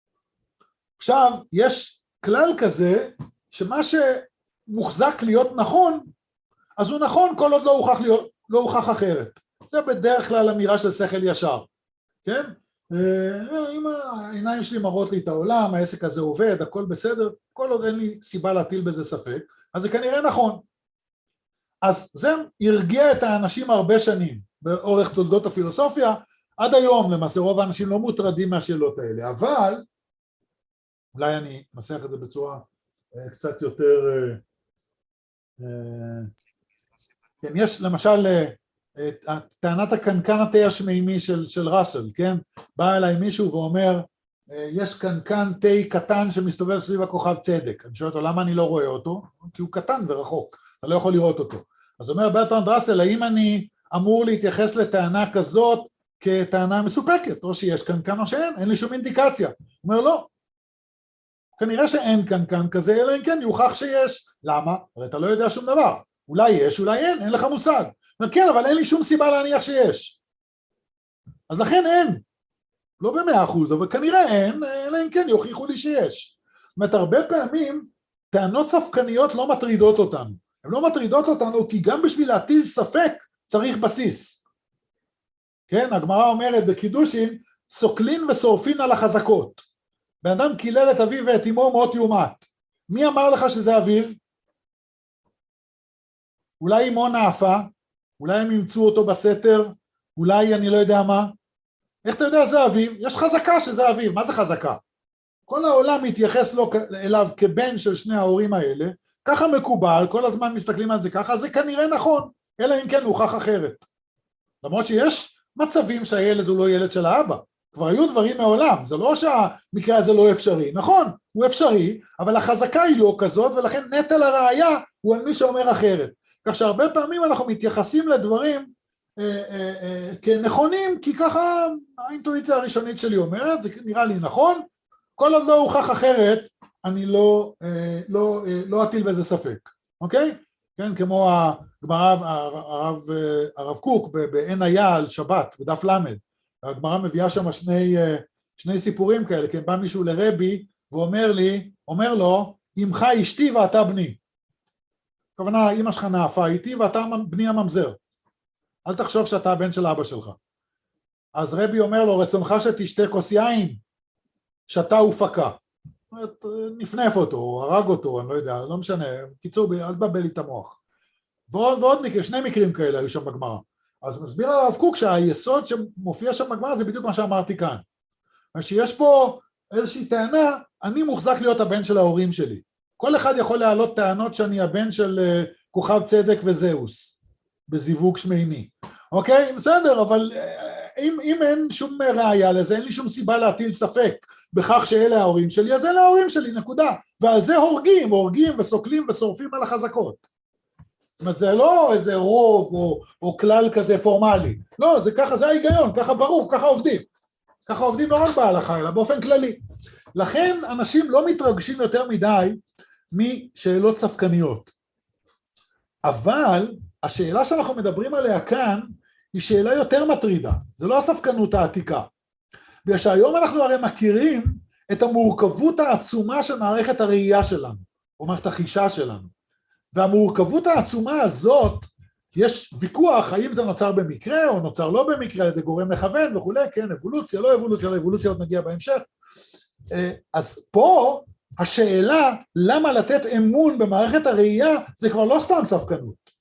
עכשיו, יש כלל כזה, שמה שמוחזק להיות נכון, אז הוא נכון כל עוד לא הוכח, להיות, לא הוכח אחרת. זה בדרך כלל אמירה של שכל ישר, כן? אם העיניים שלי מראות לי את העולם, העסק הזה עובד, הכל בסדר, כל עוד אין לי סיבה להטיל בזה ספק, אז זה כנראה נכון. אז זה הרגיע את האנשים הרבה שנים, באורך תולדות הפילוסופיה, עד היום למעשה רוב האנשים לא מוטרדים מהשאלות האלה, אבל, אולי אני אנסח את זה בצורה קצת יותר, כן, יש למשל, טענת הקנקן התה השמימי של, של ראסל, כן? בא אליי מישהו ואומר, יש קנקן תה קטן שמסתובב סביב הכוכב צדק. אני שואל אותו, למה אני לא רואה אותו? כי הוא קטן ורחוק, אתה לא יכול לראות אותו. אז אומר ברטרנד ראסל, האם אני אמור להתייחס לטענה כזאת כטענה מסופקת, או שיש קנקן או שאין? אין לי שום אינדיקציה. הוא אומר, לא. כנראה שאין קנקן כזה, אלא אם כן יוכח שיש. למה? הרי אתה לא יודע שום דבר. אולי יש, אולי אין, אין לך מושג. כן, אבל אין לי שום סיבה להניח שיש. אז לכן אין. לא במאה אחוז, אבל כנראה אין, אלא אם כן יוכיחו לי שיש. זאת אומרת, הרבה פעמים טענות ספקניות לא מטרידות אותנו. הן לא מטרידות אותנו, כי גם בשביל להטיל ספק צריך בסיס. כן, הגמרא אומרת בקידושין, סוקלין ושורפין על החזקות. בן אדם קילל את אביו ואת אמו מות יומת. מי אמר לך שזה אביו? אולי אמו נאפה, אולי הם ימצאו אותו בסתר, אולי אני לא יודע מה. איך אתה יודע זה אביו? יש חזקה שזה אביו. מה זה חזקה? כל העולם מתייחס לו, אליו כבן של שני ההורים האלה, ככה מקובל, כל הזמן מסתכלים על זה ככה, זה כנראה נכון, אלא אם כן הוכח אחרת. למרות שיש מצבים שהילד הוא לא ילד של האבא, כבר היו דברים מעולם, זה לא שהמקרה הזה לא אפשרי, נכון, הוא אפשרי, אבל החזקה היא לא כזאת, ולכן נטל הראייה הוא על מי שאומר אחרת. כך שהרבה פעמים אנחנו מתייחסים לדברים אה, אה, אה, כנכונים, כי ככה האינטואיציה הראשונית שלי אומרת, זה נראה לי נכון, כל עוד לא הוכח אחרת, אני לא, אה, לא, אה, לא אטיל בזה ספק, אוקיי? כן, כמו הגמרא, הרב, הרב קוק בעין היה על שבת, בדף למד, הגמרא מביאה שם שני, שני סיפורים כאלה, כן, בא מישהו לרבי ואומר לי, אומר לו, אמך אשתי ואתה בני. הכוונה, אמא שלך נאפה איתי ואתה בני הממזר. אל תחשוב שאתה הבן של אבא שלך. אז רבי אומר לו, רצונך שתשתה כוס יין, שתה ופקה. זאת אומרת, נפנף אותו, הרג אותו, אני לא יודע, לא משנה, קיצור, אל תבלבל לי את המוח. ועוד, ועוד מקרה, שני מקרים כאלה היו שם בגמרא. אז מסביר הרב קוק שהיסוד שמופיע שם בגמרא זה בדיוק מה שאמרתי כאן. שיש פה איזושהי טענה, אני מוחזק להיות הבן של ההורים שלי. כל אחד יכול להעלות טענות שאני הבן של כוכב צדק וזהוס, בזיווג שמימי. אוקיי? בסדר, אבל אם, אם אין שום ראייה לזה, אין לי שום סיבה להטיל ספק בכך שאלה ההורים שלי, אז אלה ההורים שלי, נקודה. ועל זה הורגים, הורגים וסוקלים ושורפים על החזקות. זאת אומרת, זה לא איזה רוב או, או כלל כזה פורמלי. לא, זה ככה, זה ההיגיון, ככה ברור, ככה עובדים. ככה עובדים לא רק בהלכה, אלא באופן כללי. לכן אנשים לא מתרגשים יותר מדי משאלות ספקניות. אבל השאלה שאנחנו מדברים עליה כאן, היא שאלה יותר מטרידה. זה לא הספקנות העתיקה. בגלל שהיום אנחנו הרי מכירים את המורכבות העצומה של מערכת הראייה שלנו, או מערכת החישה שלנו. והמורכבות העצומה הזאת, יש ויכוח האם זה נוצר במקרה או נוצר לא במקרה, על ידי גורם מכוון וכו', כן, אבולוציה, לא אבולוציה, אבולוציה עוד נגיע בהמשך. אז פה השאלה למה לתת אמון במערכת הראייה, זה כבר לא סתם ספקנות.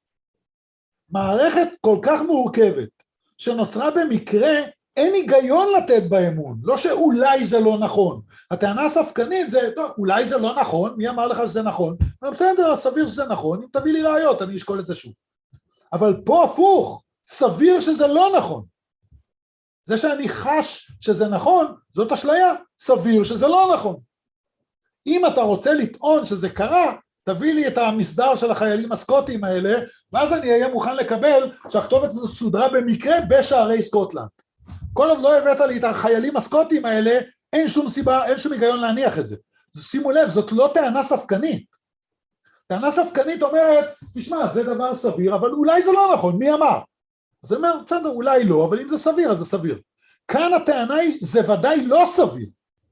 מערכת כל כך מורכבת, שנוצרה במקרה, אין היגיון לתת באמון, לא שאולי זה לא נכון. הטענה הספקנית זה, לא, אולי זה לא נכון, מי אמר לך שזה נכון? בסדר, סביר שזה נכון, אם תביא לי ראיות, אני אשקול את זה שוב. אבל פה הפוך, סביר שזה לא נכון. זה שאני חש שזה נכון, זאת אשליה, סביר שזה לא נכון. אם אתה רוצה לטעון שזה קרה, תביא לי את המסדר של החיילים הסקוטים האלה, ואז אני אהיה מוכן לקבל שהכתובת הזאת סודרה במקרה בשערי סקוטלנד. כל עוד לא הבאת לי את החיילים הסקוטים האלה, אין שום סיבה, אין שום היגיון להניח את זה. שימו לב, זאת לא טענה ספקנית. טענה ספקנית אומרת, תשמע, זה דבר סביר, אבל אולי זה לא נכון, מי אמר? אז אני אומר, בסדר, אולי לא, אבל אם זה סביר, אז זה סביר. כאן הטענה היא, זה ודאי לא סביר.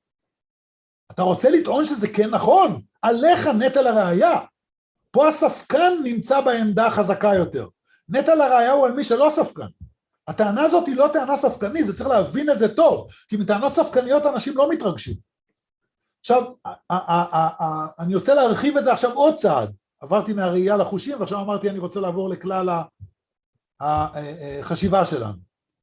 אתה רוצה לטעון שזה כן נכון? עליך נטל הראייה. פה הספקן נמצא בעמדה חזקה יותר. נטל הראייה הוא על מי שלא ספקן. הטענה הזאת היא לא טענה ספקנית, זה צריך להבין את זה טוב, כי מטענות ספקניות אנשים לא מתרגשים. עכשיו, אני רוצה להרחיב את זה עכשיו עוד צעד. עברתי מהראייה לחושים, ועכשיו אמרתי אני רוצה לעבור לכלל החשיבה שלנו.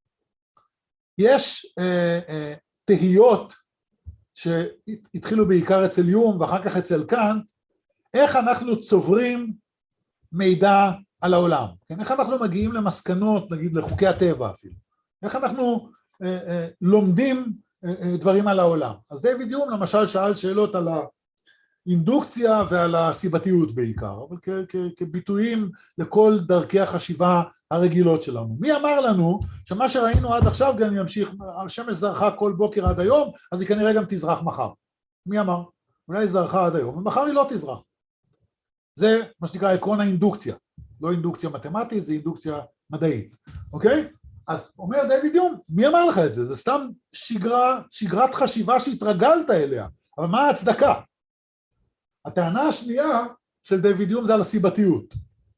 יש תהיות שהתחילו בעיקר אצל יום ואחר כך אצל קאנט, איך אנחנו צוברים מידע על העולם, כן? איך אנחנו מגיעים למסקנות, נגיד לחוקי הטבע אפילו, איך אנחנו אה, אה, לומדים אה, אה, דברים על העולם. אז דיוויד יום למשל שאל שאלות על האינדוקציה ועל הסיבתיות בעיקר, אבל כ- כ- כביטויים לכל דרכי החשיבה הרגילות שלנו. מי אמר לנו שמה שראינו עד עכשיו גם ימשיך, השמש זרחה כל בוקר עד היום, אז היא כנראה גם תזרח מחר. מי אמר? אולי היא זרחה עד היום, ומחר היא לא תזרח. זה מה שנקרא עקרון האינדוקציה. לא אינדוקציה מתמטית, זה אינדוקציה מדעית, אוקיי? אז אומר דיוויד יום, מי אמר לך את זה? זה סתם שגרה, שגרת חשיבה שהתרגלת אליה, אבל מה ההצדקה? הטענה השנייה של דיוויד יום זה על הסיבתיות.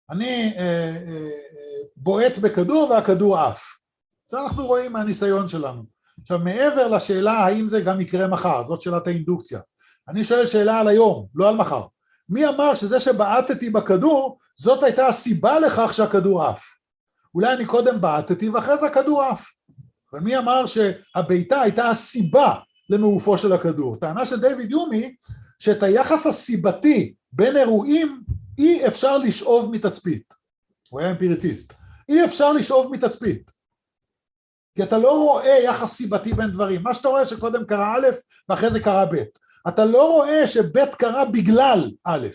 אני אה, אה, אה, בועט בכדור והכדור עף. זה אנחנו רואים מהניסיון שלנו. עכשיו, מעבר לשאלה האם זה גם יקרה מחר, זאת שאלת האינדוקציה. אני שואל שאלה על היום, לא על מחר. מי אמר שזה שבעטתי בכדור, זאת הייתה הסיבה לכך שהכדור עף? אולי אני קודם בעטתי ואחרי זה הכדור עף. אבל מי אמר שהביתה הייתה הסיבה למעופו של הכדור? טענה של דיוויד יומי, שאת היחס הסיבתי בין אירועים אי אפשר לשאוב מתצפית. הוא היה אמפיריציסט. אי אפשר לשאוב מתצפית. כי אתה לא רואה יחס סיבתי בין דברים. מה שאתה רואה שקודם קרה א' ואחרי זה קרה ב'. אתה לא רואה שב' קרה בגלל א'.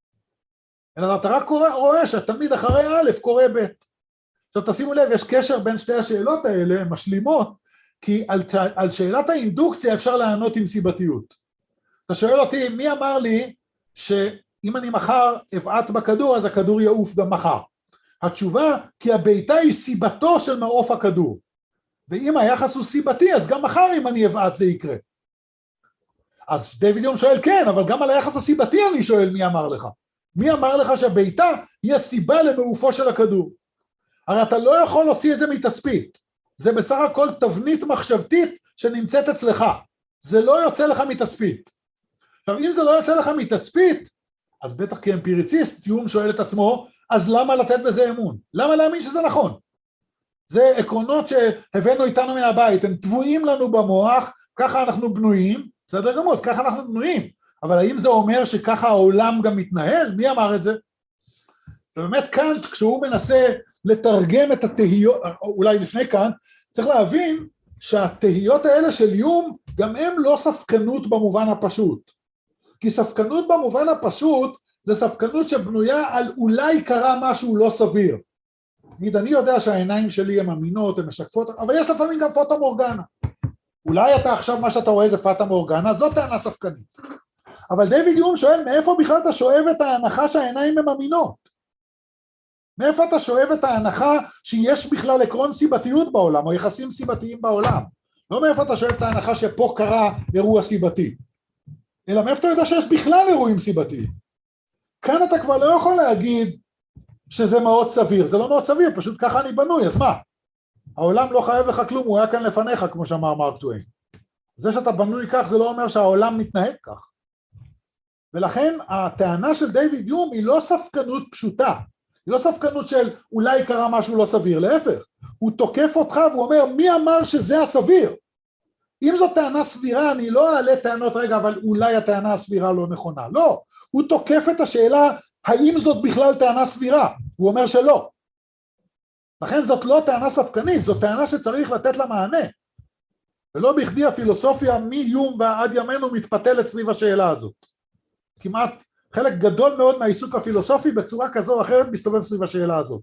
אלא אתה רק רואה שתמיד אחרי א' קורה ב'. עכשיו תשימו לב, יש קשר בין שתי השאלות האלה, משלימות, כי על, על שאלת האינדוקציה אפשר לענות עם סיבתיות. אתה שואל אותי, מי אמר לי שאם אני מחר אבעט בכדור, אז הכדור יעוף גם מחר? התשובה, כי הביתה היא סיבתו של מעוף הכדור. ואם היחס הוא סיבתי, אז גם מחר אם אני אבעט זה יקרה. אז דיוויד יום שואל, כן, אבל גם על היחס הסיבתי אני שואל מי אמר לך. מי אמר לך שהביתה היא הסיבה למעופו של הכדור? הרי אתה לא יכול להוציא את זה מתצפית. זה בסך הכל תבנית מחשבתית שנמצאת אצלך. זה לא יוצא לך מתצפית. עכשיו, אם זה לא יוצא לך מתצפית, אז בטח כאמפיריציסט, יום שואל את עצמו, אז למה לתת בזה אמון? למה להאמין שזה נכון? זה עקרונות שהבאנו איתנו מהבית, הם טבועים לנו במוח, ככה אנחנו בנויים, בסדר גמור, אז ככה אנחנו בנויים. אבל האם זה אומר שככה העולם גם מתנהל? מי אמר את זה? ובאמת קאנט, כשהוא מנסה לתרגם את התהיות, אולי לפני קאנט, צריך להבין שהתהיות האלה של יום, גם הם לא ספקנות במובן הפשוט. כי ספקנות במובן הפשוט, זה ספקנות שבנויה על אולי קרה משהו לא סביר. נגיד, אני יודע שהעיניים שלי הן אמינות, הן משקפות, אבל יש לפעמים גם פוטו מורגנה. אולי אתה עכשיו מה שאתה רואה זה פוטו מורגנה, זאת טענה ספקנית. אבל דיוויד יום שואל, מאיפה בכלל אתה שואב את ההנחה שהעיניים הן אמינות? מאיפה אתה שואב את ההנחה שיש בכלל עקרון סיבתיות בעולם, או יחסים סיבתיים בעולם? לא מאיפה אתה שואב את ההנחה שפה קרה אירוע סיבתי, אלא מאיפה אתה יודע שיש בכלל אירועים סיבתיים? כאן אתה כבר לא יכול להגיד שזה מאוד סביר, זה לא מאוד סביר, פשוט ככה אני בנוי, אז מה? העולם לא חייב לך כלום, הוא היה כאן לפניך, כמו שאמר מרק טוויין. זה שאתה בנוי כך, זה לא אומר שהעולם מתנהג כך. ולכן הטענה של דיוויד יום היא לא ספקנות פשוטה, היא לא ספקנות של אולי קרה משהו לא סביר, להפך, הוא תוקף אותך והוא אומר מי אמר שזה הסביר? אם זאת טענה סבירה אני לא אעלה טענות רגע אבל אולי הטענה הסבירה לא נכונה, לא, הוא תוקף את השאלה האם זאת בכלל טענה סבירה, הוא אומר שלא, לכן זאת לא טענה ספקנית, זאת טענה שצריך לתת לה מענה, ולא בכדי הפילוסופיה מיום ועד ימינו מתפתלת סביב השאלה הזאת, כמעט חלק גדול מאוד מהעיסוק הפילוסופי בצורה כזו או אחרת מסתובב סביב השאלה הזאת.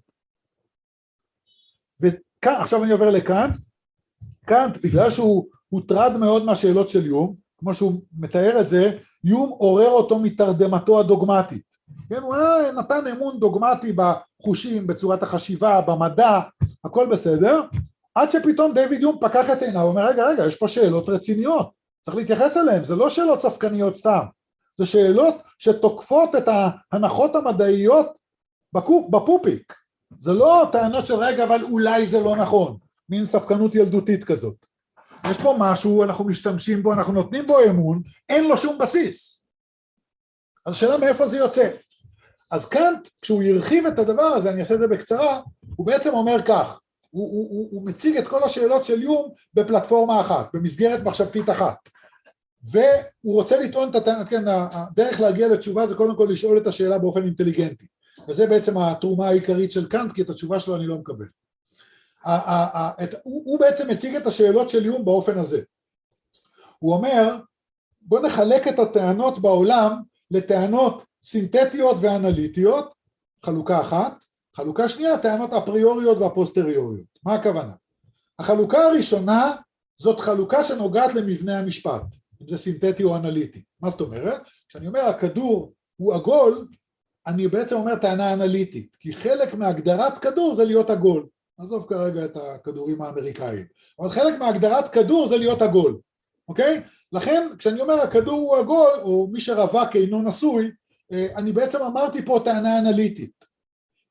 וכאן, עכשיו אני עובר לקאנט, קאנט בגלל שהוא הוטרד מאוד מהשאלות של יום, כמו שהוא מתאר את זה, יום עורר אותו מתרדמתו הדוגמטית. כן, הוא נתן אמון דוגמטי בחושים, בצורת החשיבה, במדע, הכל בסדר, עד שפתאום דיוויד יום פקח את עיניו, הוא אומר רגע רגע, יש פה שאלות רציניות, צריך להתייחס אליהן, זה לא שאלות ספקניות סתם, זה שאלות שתוקפות את ההנחות המדעיות בפופיק, זה לא טענות של רגע אבל אולי זה לא נכון, מין ספקנות ילדותית כזאת. יש פה משהו, אנחנו משתמשים בו, אנחנו נותנים בו אמון, אין לו שום בסיס. אז השאלה מאיפה זה יוצא. אז קאנט, כשהוא ירחיב את הדבר הזה, אני אעשה את זה בקצרה, הוא בעצם אומר כך, הוא, הוא, הוא, הוא מציג את כל השאלות של יום בפלטפורמה אחת, במסגרת מחשבתית אחת. והוא רוצה לטעון את הטענה, כן, הדרך להגיע לתשובה זה קודם כל לשאול את השאלה באופן אינטליגנטי. וזה בעצם התרומה העיקרית של קאנט, כי את התשובה שלו אני לא מקבל. הוא בעצם מציג את השאלות של יום באופן הזה. הוא אומר, בוא נחלק את הטענות בעולם לטענות סינתטיות ואנליטיות, חלוקה אחת, חלוקה שנייה, טענות אפריוריות והפוסטריוריות. מה הכוונה? החלוקה הראשונה זאת חלוקה שנוגעת למבנה המשפט, אם זה סינתטי או אנליטי. מה זאת אומרת? כשאני אומר הכדור הוא עגול, אני בעצם אומר טענה אנליטית, כי חלק מהגדרת כדור זה להיות עגול. נעזוב כרגע את הכדורים האמריקאים, אבל חלק מהגדרת כדור זה להיות עגול, אוקיי? לכן כשאני אומר הכדור הוא עגול, או מי שרווק אינו נשוי, אני בעצם אמרתי פה טענה אנליטית,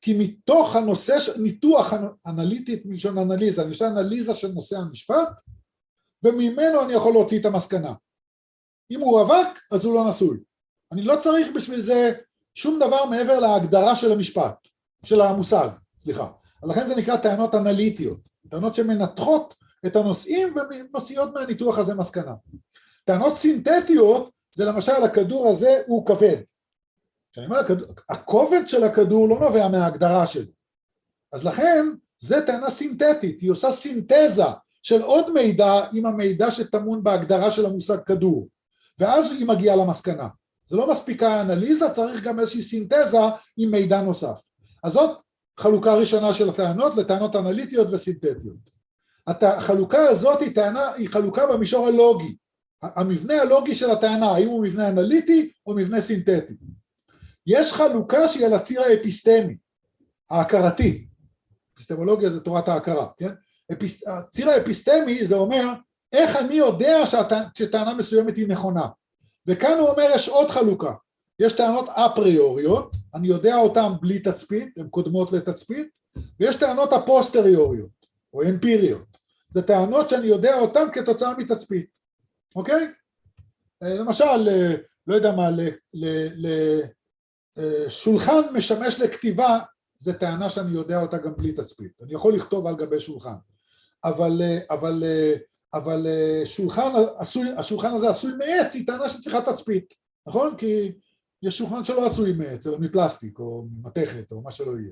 כי מתוך הנושא, ניתוח אנליטית מלשון אנליזה, אני עושה אנליזה של נושא המשפט, וממנו אני יכול להוציא את המסקנה. אם הוא רווק, אז הוא לא נשוי. אני לא צריך בשביל זה שום דבר מעבר להגדרה של המשפט, של המושג, סליחה. אז לכן זה נקרא טענות אנליטיות, טענות שמנתחות את הנושאים ומוציאות מהניתוח הזה מסקנה. טענות סינתטיות, זה למשל הכדור הזה הוא כבד. כשאני אומר, הכובד של הכדור לא נובע מההגדרה שלו. אז לכן, זה טענה סינתטית, היא עושה סינתזה של עוד מידע עם המידע שטמון בהגדרה של המושג כדור, ואז היא מגיעה למסקנה. זה לא מספיקה אנליזה, צריך גם איזושהי סינתזה עם מידע נוסף. אז זאת חלוקה ראשונה של הטענות לטענות אנליטיות וסינתטיות. החלוקה הזאת היא, טענה, היא חלוקה במישור הלוגי. המבנה הלוגי של הטענה, האם הוא מבנה אנליטי או מבנה סינתטי. יש חלוקה שהיא על הציר האפיסטמי, ההכרתי. אפיסטמולוגיה זה תורת ההכרה, כן? אפיס... הציר האפיסטמי זה אומר, איך אני יודע שטענה מסוימת היא נכונה. וכאן הוא אומר, יש עוד חלוקה. יש טענות אפריוריות, אני יודע אותן בלי תצפית, הן קודמות לתצפית, ויש טענות הפוסטריוריות, או אמפיריות. זה טענות שאני יודע אותן כתוצאה מתצפית. אוקיי? למשל, לא יודע מה, לשולחן משמש לכתיבה, זה טענה שאני יודע אותה גם בלי תצפית. אני יכול לכתוב על גבי שולחן. אבל, אבל, אבל שולחן, השולחן הזה עשוי מעץ, היא טענה שצריכה תצפית. נכון? כי יש שולחן שלא עשוי מעץ, אלא מפלסטיק, או ממתכת, או מה שלא יהיה.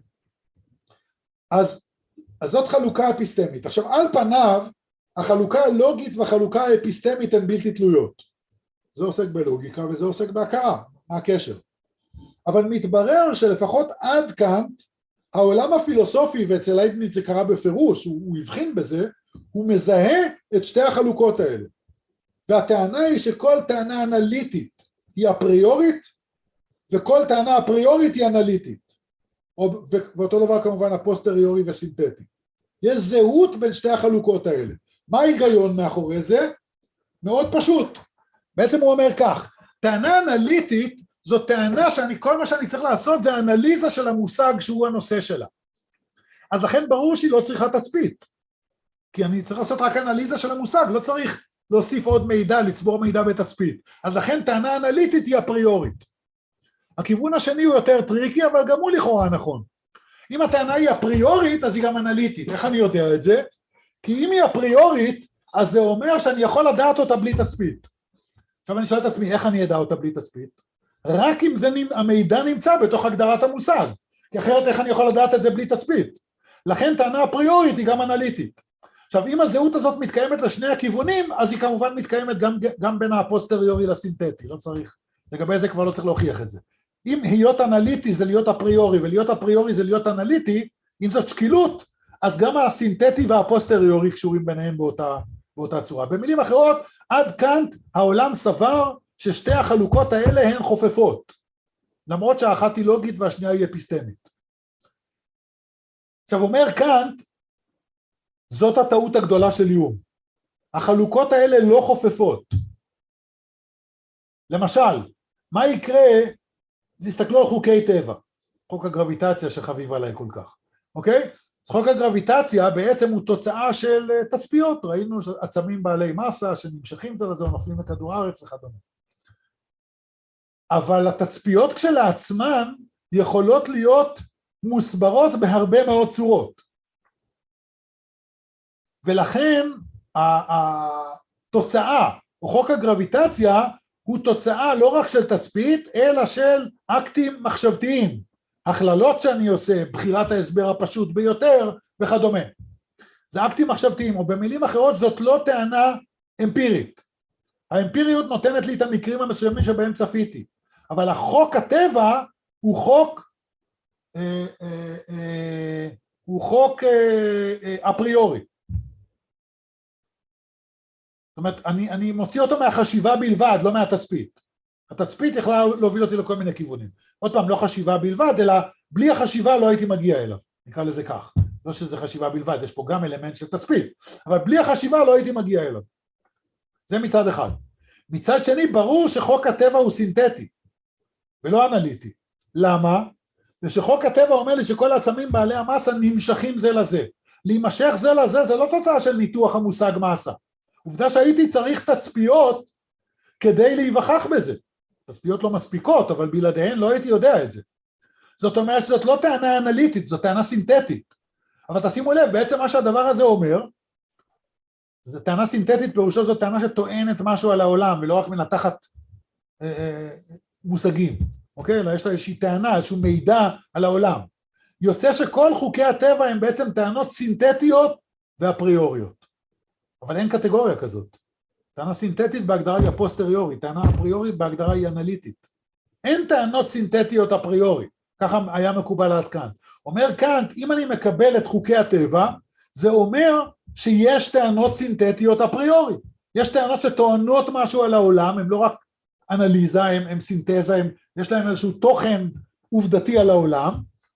אז, אז זאת חלוקה אפיסטמית. עכשיו, על פניו, החלוקה הלוגית והחלוקה האפיסטמית הן בלתי תלויות. זה עוסק בלוגיקה וזה עוסק בהכרה, מה הקשר? אבל מתברר שלפחות עד קאנט, העולם הפילוסופי, ואצל לייבניץ זה קרה בפירוש, הוא, הוא הבחין בזה, הוא מזהה את שתי החלוקות האלה. והטענה היא שכל טענה אנליטית היא אפריורית, וכל טענה אפריורית היא אנליטית. או, ואותו דבר כמובן הפוסטריורי וסינתטי. יש זהות בין שתי החלוקות האלה. מה ההיגיון מאחורי זה? מאוד פשוט. בעצם הוא אומר כך, טענה אנליטית זו טענה שאני, כל מה שאני צריך לעשות זה אנליזה של המושג שהוא הנושא שלה. אז לכן ברור שהיא לא צריכה תצפית. כי אני צריך לעשות רק אנליזה של המושג, לא צריך להוסיף עוד מידע, לצבור מידע בתצפית. אז לכן טענה אנליטית היא אפריורית. הכיוון השני הוא יותר טריקי, אבל גם הוא לכאורה נכון. אם הטענה היא אפריורית, אז היא גם אנליטית. איך אני יודע את זה? כי אם היא אפריורית, אז זה אומר שאני יכול לדעת אותה בלי תצפית. עכשיו אני שואל את עצמי, איך אני אדע אותה בלי תצפית? רק אם זה, המידע נמצא בתוך הגדרת המושג. כי אחרת איך אני יכול לדעת את זה בלי תצפית? לכן טענה אפריורית היא גם אנליטית. עכשיו אם הזהות הזאת מתקיימת לשני הכיוונים, אז היא כמובן מתקיימת גם, גם בין הפוסטריורי לסינתטי. לא צריך, לגבי זה כבר לא צריך להוכיח את זה. אם להיות אנליטי זה להיות אפריורי, ולהיות אפריורי זה להיות אנליטי, אם זאת שקילות, אז גם הסינתטי והפוסטריורי קשורים ביניהם באותה, באותה צורה. במילים אחרות, עד קאנט העולם סבר ששתי החלוקות האלה הן חופפות, למרות שהאחת היא לוגית והשנייה היא אפיסטמית. עכשיו אומר קאנט, זאת הטעות הגדולה של יום. החלוקות האלה לא חופפות. למשל, מה יקרה, תסתכלו על חוקי טבע, חוק הגרביטציה שחביב עליי כל כך, אוקיי? אז חוק הגרביטציה בעצם הוא תוצאה של תצפיות, ראינו עצמים בעלי מסה שנמשכים זה לזה, נופלים מכדור הארץ וכדומה. אבל התצפיות כשלעצמן יכולות להיות מוסברות בהרבה מאוד צורות. ולכן התוצאה, או חוק הגרביטציה, הוא תוצאה לא רק של תצפית, אלא של אקטים מחשבתיים, הכללות שאני עושה, בחירת ההסבר הפשוט ביותר וכדומה. זה אקטים מחשבתיים, או במילים אחרות זאת לא טענה אמפירית. האמפיריות נותנת לי את המקרים המסוימים שבהם צפיתי, אבל החוק הטבע הוא חוק, אה, אה, אה, הוא חוק אה, אה, אפריורי. זאת אומרת, אני, אני מוציא אותו מהחשיבה בלבד, לא מהתצפית. התצפית יכולה להוביל אותי לכל מיני כיוונים. עוד פעם, לא חשיבה בלבד, אלא בלי החשיבה לא הייתי מגיע אליו. נקרא לזה כך. לא שזה חשיבה בלבד, יש פה גם אלמנט של תצפית. אבל בלי החשיבה לא הייתי מגיע אליו. זה מצד אחד. מצד שני, ברור שחוק הטבע הוא סינתטי, ולא אנליטי. למה? זה שחוק הטבע אומר לי שכל העצמים בעלי המסה נמשכים זה לזה. להימשך זה לזה זה לא תוצאה של ניתוח המושג מסה. עובדה שהייתי צריך תצפיות כדי להיווכח בזה. תצפיות לא מספיקות, אבל בלעדיהן לא הייתי יודע את זה. זאת אומרת שזאת לא טענה אנליטית, זאת טענה סינתטית. אבל תשימו לב, בעצם מה שהדבר הזה אומר, זו טענה סינתטית, פירושו זאת טענה שטוענת משהו על העולם, ולא רק מנתחת אה, אה, מושגים, אוקיי? אלא יש לה איזושהי טענה, איזשהו מידע על העולם. יוצא שכל חוקי הטבע הם בעצם טענות סינתטיות ואפריוריות. אבל אין קטגוריה כזאת. טענה סינתטית בהגדרה היא הפוסטריורית, טענה אפריורית בהגדרה היא אנליטית. אין טענות סינתטיות אפריורית, ככה היה מקובל עד קאנט. אומר קאנט, אם אני מקבל את חוקי הטבע, זה אומר שיש טענות סינתטיות אפריורית. יש טענות שטוענות משהו על העולם, הם לא רק אנליזה, הם, הם סינתזה, הם, יש להם איזשהו תוכן עובדתי על העולם,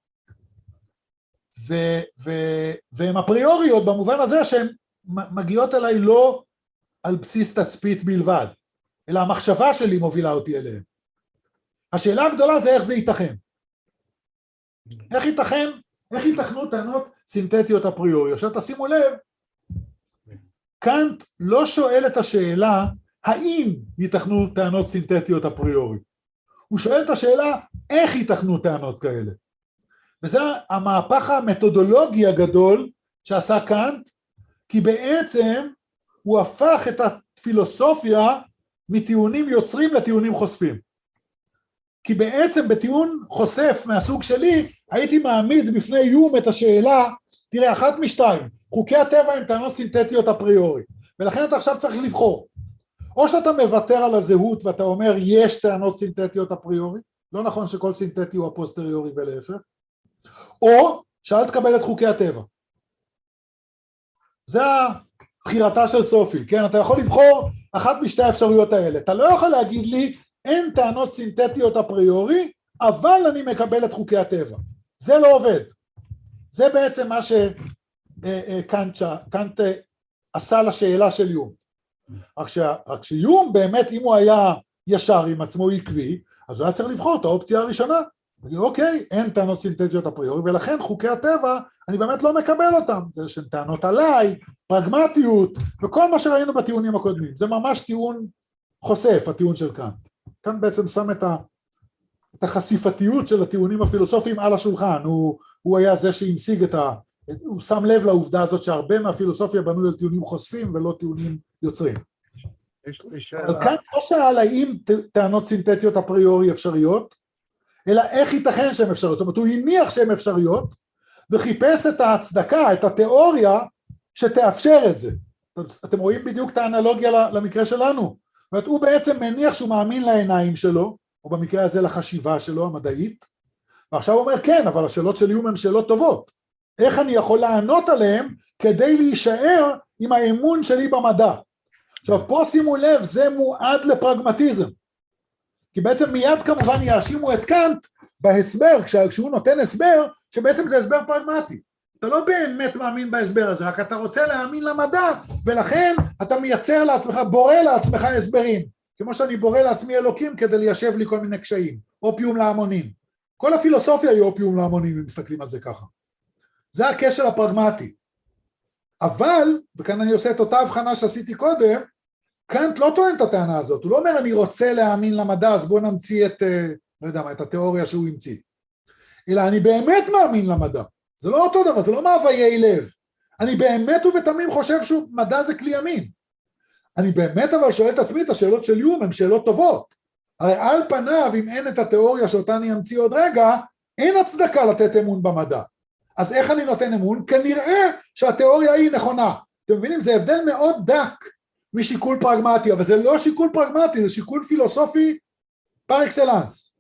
ו, ו, והם אפריוריות במובן הזה שהן מגיעות אליי לא על בסיס תצפית בלבד, אלא המחשבה שלי מובילה אותי אליהם. השאלה הגדולה זה איך זה ייתכן. איך ייתכן? איך ייתכנו טענות סינתטיות אפריוריות? עכשיו תשימו לב, קאנט לא שואל את השאלה האם ייתכנו טענות סינתטיות אפריוריות. הוא שואל את השאלה איך ייתכנו טענות כאלה. וזה המהפך המתודולוגי הגדול שעשה קאנט, כי בעצם הוא הפך את הפילוסופיה מטיעונים יוצרים לטיעונים חושפים. כי בעצם בטיעון חושף מהסוג שלי, הייתי מעמיד בפני יום את השאלה, תראה, אחת משתיים, חוקי הטבע הם טענות סינתטיות אפריורי, ולכן אתה עכשיו צריך לבחור. או שאתה מוותר על הזהות ואתה אומר, יש טענות סינתטיות אפריורי, לא נכון שכל סינתטי הוא הפוסטריורי ולהפך, או שאל תקבל את חוקי הטבע. זה הבחירתה של סופי, כן? אתה יכול לבחור אחת משתי האפשרויות האלה. אתה לא יכול להגיד לי, אין טענות סינתטיות אפריורי, אבל אני מקבל את חוקי הטבע. זה לא עובד. זה בעצם מה שקאנט עשה לשאלה של יום. רק שיום באמת, אם הוא היה ישר עם עצמו עקבי, אז הוא היה צריך לבחור את האופציה הראשונה. אוקיי, אין טענות סינתטיות אפריורי, ולכן חוקי הטבע, אני באמת לא מקבל אותם. זה של טענות עליי, פרגמטיות, וכל מה שראינו בטיעונים הקודמים. זה ממש טיעון חושף, הטיעון של קאנט. קאנט בעצם שם את, ה, את החשיפתיות של הטיעונים הפילוסופיים על השולחן. הוא, הוא היה זה שהמשיג את ה... הוא שם לב לעובדה הזאת שהרבה מהפילוסופיה בנוי על טיעונים חושפים ולא טיעונים יוצרים. אבל קאנט לא שאל האם טענות סינתטיות אפריורי אפשריות, אלא איך ייתכן שהן אפשריות. זאת אומרת, הוא הניח שהן אפשריות, וחיפש את ההצדקה, את התיאוריה, שתאפשר את זה. אתם רואים בדיוק את האנלוגיה למקרה שלנו. זאת אומרת, הוא בעצם מניח שהוא מאמין לעיניים שלו, או במקרה הזה לחשיבה שלו, המדעית, ועכשיו הוא אומר, כן, אבל השאלות שלי הן שאלות טובות. איך אני יכול לענות עליהן, כדי להישאר עם האמון שלי במדע. עכשיו, פה שימו לב, זה מועד לפרגמטיזם. כי בעצם מיד כמובן יאשימו את קאנט בהסבר, כשהוא נותן הסבר, שבעצם זה הסבר פרגמטי. אתה לא באמת מאמין בהסבר הזה, רק אתה רוצה להאמין למדע, ולכן אתה מייצר לעצמך, בורא לעצמך הסברים, כמו שאני בורא לעצמי אלוקים כדי ליישב לי כל מיני קשיים, אופיום להמונים. כל הפילוסופיה היא אופיום להמונים, אם מסתכלים על זה ככה. זה הקשר הפרגמטי. אבל, וכאן אני עושה את אותה הבחנה שעשיתי קודם, קאנט לא טוען את הטענה הזאת, הוא לא אומר אני רוצה להאמין למדע, אז בוא נמציא את, לא יודע מה, את התיאוריה שהוא המציא. אלא אני באמת מאמין למדע. זה לא אותו דבר, זה לא מאוויי לב. אני באמת ובתמים חושב שמדע זה כלי אמין. אני באמת אבל שואל את עצמי את השאלות של יום, הן שאלות טובות. הרי על פניו, אם אין את התיאוריה שאותה אני אמציא עוד רגע, אין הצדקה לתת אמון במדע. אז איך אני נותן אמון? כנראה שהתיאוריה היא נכונה. אתם מבינים? זה הבדל מאוד דק משיקול פרגמטי, אבל זה לא שיקול פרגמטי, זה שיקול פילוסופי פר אקסלנס.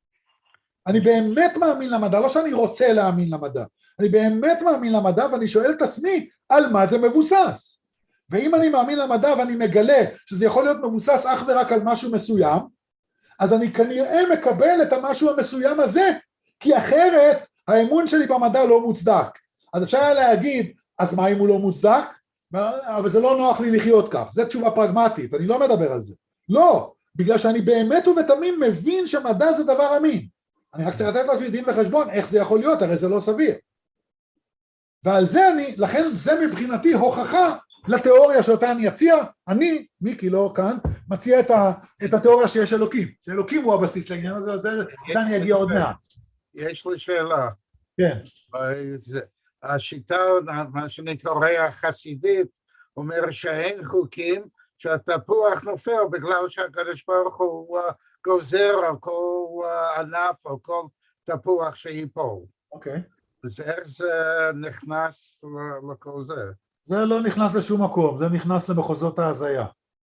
אני באמת מאמין למדע, לא שאני רוצה להאמין למדע, אני באמת מאמין למדע ואני שואל את עצמי על מה זה מבוסס. ואם אני מאמין למדע ואני מגלה שזה יכול להיות מבוסס אך ורק על משהו מסוים, אז אני כנראה מקבל את המשהו המסוים הזה, כי אחרת האמון שלי במדע לא מוצדק. אז אפשר היה להגיד, אז מה אם הוא לא מוצדק? אבל זה לא נוח לי לחיות כך, זו תשובה פרגמטית, אני לא מדבר על זה. לא, בגלל שאני באמת ובתמים מבין שמדע זה דבר אמין. אני רק צריך לתת לעצמי דין וחשבון, איך זה יכול להיות, הרי זה לא סביר. ועל זה אני, לכן זה מבחינתי הוכחה לתיאוריה שאותה אני אציע, אני, מיקי לא כאן, מציע את, ה, את התיאוריה שיש אלוקים, שאלוקים הוא הבסיס לעניין הזה, זה, זה אני אגיע עוד מעט. יש לי שאלה. כן. השיטה, מה שאני קורא החסידית, אומר שאין חוקים שהתפוח נופל בגלל שהקדוש ברוך הוא גוזר על כל ענף או כל תפוח שיפול. אוקיי. אז איך זה נכנס לכל זה? זה לא נכנס לשום מקום, זה נכנס למחוזות ההזיה.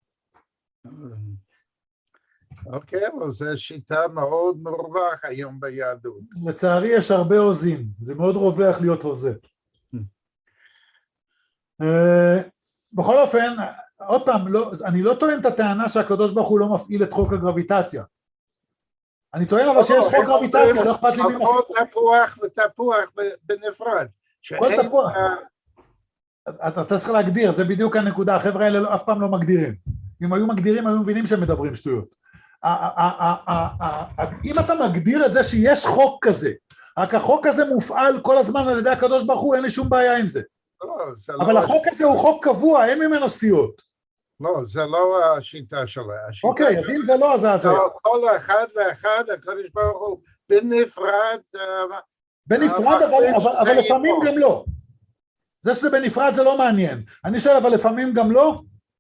אוקיי, אבל זו שיטה מאוד מרווח היום ביהדות. לצערי יש הרבה עוזים, זה מאוד רווח להיות עוזה. בכל אופן, עוד פעם, אני לא טוען את הטענה שהקדוש ברוך הוא לא מפעיל את חוק הגרביטציה. אני טוען אבל שיש חוק גרביטציה, לא אכפת לי מי מפעיל. כל תפוח ותפוח בנפרד. כל תפוח. אתה צריך להגדיר, זה בדיוק הנקודה, החבר'ה האלה אף פעם לא מגדירים. אם היו מגדירים, היו מבינים שהם מדברים שטויות. אם אתה מגדיר את זה שיש חוק כזה, רק החוק הזה מופעל כל הזמן על ידי הקדוש ברוך הוא, אין לי שום בעיה עם זה. אבל החוק הזה הוא חוק קבוע, אין ממנו סטיות. לא, זה לא השיטה שלה. אוקיי, אז אם זה לא, אז זה זה. כל אחד ואחד, הקדוש ברוך הוא בנפרד. בנפרד, אבל לפעמים גם לא. זה שזה בנפרד זה לא מעניין. אני שואל, אבל לפעמים גם לא?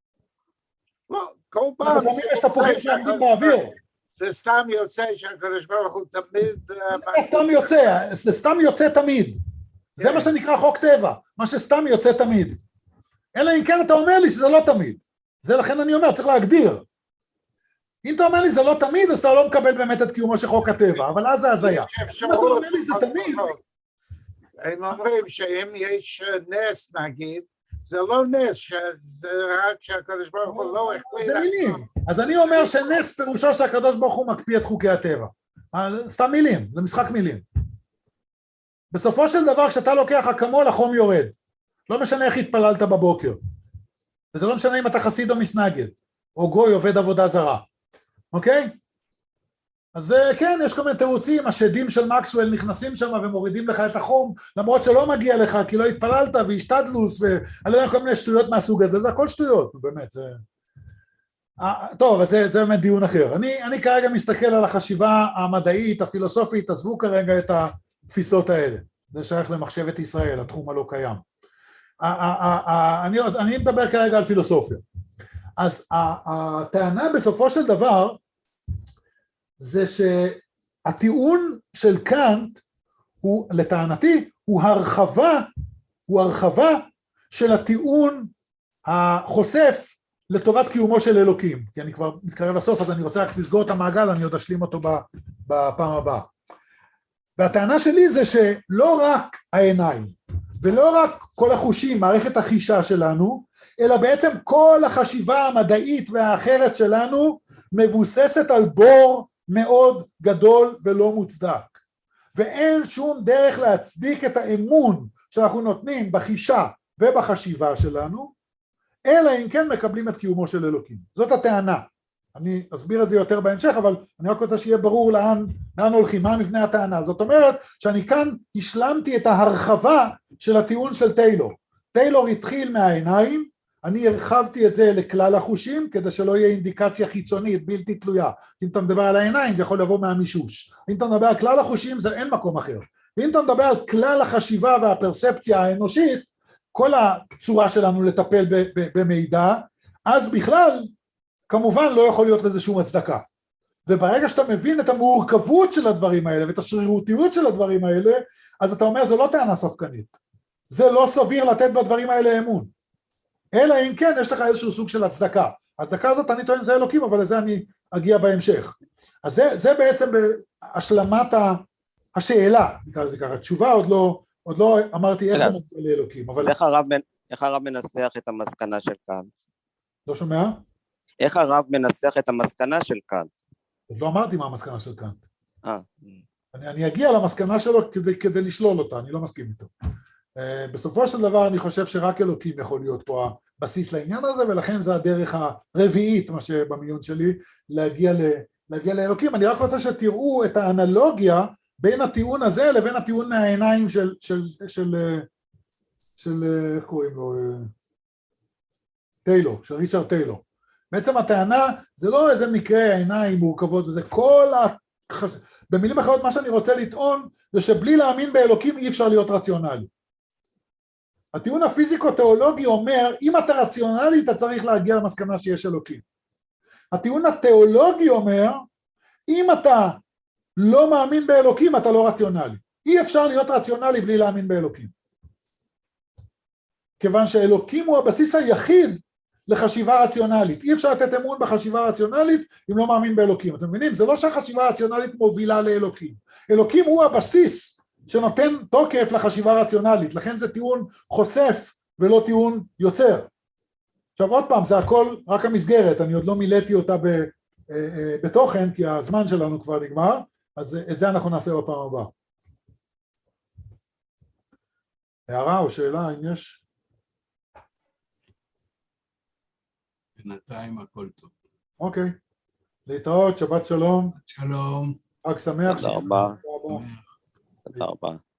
לא, כל פעם. לפעמים יש תפוחים שעומדים באוויר. זה סתם יוצא שהקדוש ברוך הוא תמיד... זה סתם יוצא, זה סתם יוצא תמיד. זה מה שנקרא חוק טבע, מה שסתם יוצא תמיד. אלא אם כן אתה אומר לי שזה לא תמיד. זה לכן אני אומר, צריך להגדיר. אם אתה אומר לי זה לא תמיד, אז אתה לא מקבל באמת את קיומו של חוק הטבע, אבל אז זה הזיה. אם אתה אומר לי זה תמיד... הם אומרים שאם יש נס נגיד, זה לא נס, זה רק שהקדוש ברוך הוא לא החליט. זה מילים. אז אני אומר שנס פירושו שהקדוש ברוך הוא מקפיא את חוקי הטבע. סתם מילים, זה משחק מילים. בסופו של דבר כשאתה לוקח אקמול החום יורד. לא משנה איך התפללת בבוקר. וזה לא משנה אם אתה חסיד או מסנגד, או גוי עובד עבודה זרה. אוקיי? אז כן, יש כל מיני תירוצים, השדים של מקסוול נכנסים שם ומורידים לך את החום, למרות שלא מגיע לך, כי לא התפללת והשתדלוס, ואני לא יודע כל מיני שטויות מהסוג הזה, זה הכל שטויות, באמת. זה... טוב, אז זה, זה באמת דיון אחר. אני, אני כרגע מסתכל על החשיבה המדעית, הפילוסופית, עזבו כרגע את התפיסות האלה. זה שייך למחשבת ישראל, התחום הלא קיים. אני, אני מדבר כרגע על פילוסופיה. אז הטענה בסופו של דבר, זה שהטיעון של קאנט, הוא, לטענתי, הוא הרחבה, הוא הרחבה של הטיעון החושף לטובת קיומו של אלוקים. כי אני כבר מתקרב לסוף, אז אני רוצה רק לסגור את המעגל, אני עוד אשלים אותו בפעם הבאה. והטענה שלי זה שלא רק העיניים, ולא רק כל החושים, מערכת החישה שלנו, אלא בעצם כל החשיבה המדעית והאחרת שלנו, מבוססת על בור מאוד גדול ולא מוצדק. ואין שום דרך להצדיק את האמון שאנחנו נותנים בחישה ובחשיבה שלנו, אלא אם כן מקבלים את קיומו של אלוקים. זאת הטענה. אני אסביר את זה יותר בהמשך, אבל אני רק רוצה שיהיה ברור לאן, לאן הולכים, מה מבנה הטענה. זאת אומרת שאני כאן השלמתי את ההרחבה של הטיעון של טיילור. טיילור התחיל מהעיניים, אני הרחבתי את זה לכלל החושים, כדי שלא יהיה אינדיקציה חיצונית, בלתי תלויה. אם אתה מדבר על העיניים, זה יכול לבוא מהמישוש. אם אתה מדבר על כלל החושים, זה אין מקום אחר. ואם אתה מדבר על כלל החשיבה והפרספציה האנושית, כל הצורה שלנו לטפל במידע, אז בכלל, כמובן לא יכול להיות לזה שום הצדקה. וברגע שאתה מבין את המורכבות של הדברים האלה, ואת השרירותיות של הדברים האלה, אז אתה אומר, זה לא טענה ספקנית. זה לא סביר לתת בדברים האלה אמון. אלא אם כן, יש לך איזשהו סוג של הצדקה. הצדקה הזאת אני טוען זה אלוקים, אבל לזה אני אגיע בהמשך. אז זה, זה בעצם בהשלמת השאלה, נקרא לזה ככה. התשובה עוד לא, עוד לא אמרתי איך זה מגיע לאלוקים. אבל... איך הרב, איך הרב מנסח את המסקנה של קאנט? לא שומע? איך הרב מנסח את המסקנה של קאנט? עוד לא אמרתי מה המסקנה של קאנט. אה. אני, אני אגיע למסקנה שלו כדי, כדי לשלול אותה, אני לא מסכים איתו. Uh, בסופו של דבר אני חושב שרק אלוקים יכול להיות פה הבסיס לעניין הזה, ולכן זה הדרך הרביעית, מה שבמיון שלי, להגיע להגיע לאלוקים. אני רק רוצה שתראו את האנלוגיה בין הטיעון הזה לבין הטיעון מהעיניים של, של, של, של, איך קוראים לו? טיילור, של ריצ'רד טיילור. בעצם הטענה זה לא איזה מקרה עיניים מורכבות, זה כל ה... במילים אחרות מה שאני רוצה לטעון זה שבלי להאמין באלוקים אי אפשר להיות רציונלי. הטיעון הפיזיקו-תיאולוגי אומר אם אתה רציונלי אתה צריך להגיע למסקנה שיש אלוקים. הטיעון התיאולוגי אומר אם אתה לא מאמין באלוקים אתה לא רציונלי. אי אפשר להיות רציונלי בלי להאמין באלוקים. כיוון שאלוקים הוא הבסיס היחיד לחשיבה רציונלית. אי אפשר לתת אמון בחשיבה רציונלית אם לא מאמין באלוקים. אתם מבינים? זה לא שהחשיבה הרציונלית מובילה לאלוקים. אלוקים הוא הבסיס שנותן תוקף לחשיבה רציונלית. לכן זה טיעון חושף ולא טיעון יוצר. עכשיו עוד פעם, זה הכל רק המסגרת. אני עוד לא מילאתי אותה בתוכן, כי הזמן שלנו כבר נגמר. אז את זה אנחנו נעשה בפעם הבאה. הערה או שאלה, אם יש? בינתיים הכל טוב. אוקיי. להתראות, שבת שלום. שלום. חג שמח. תודה רבה. תודה רבה.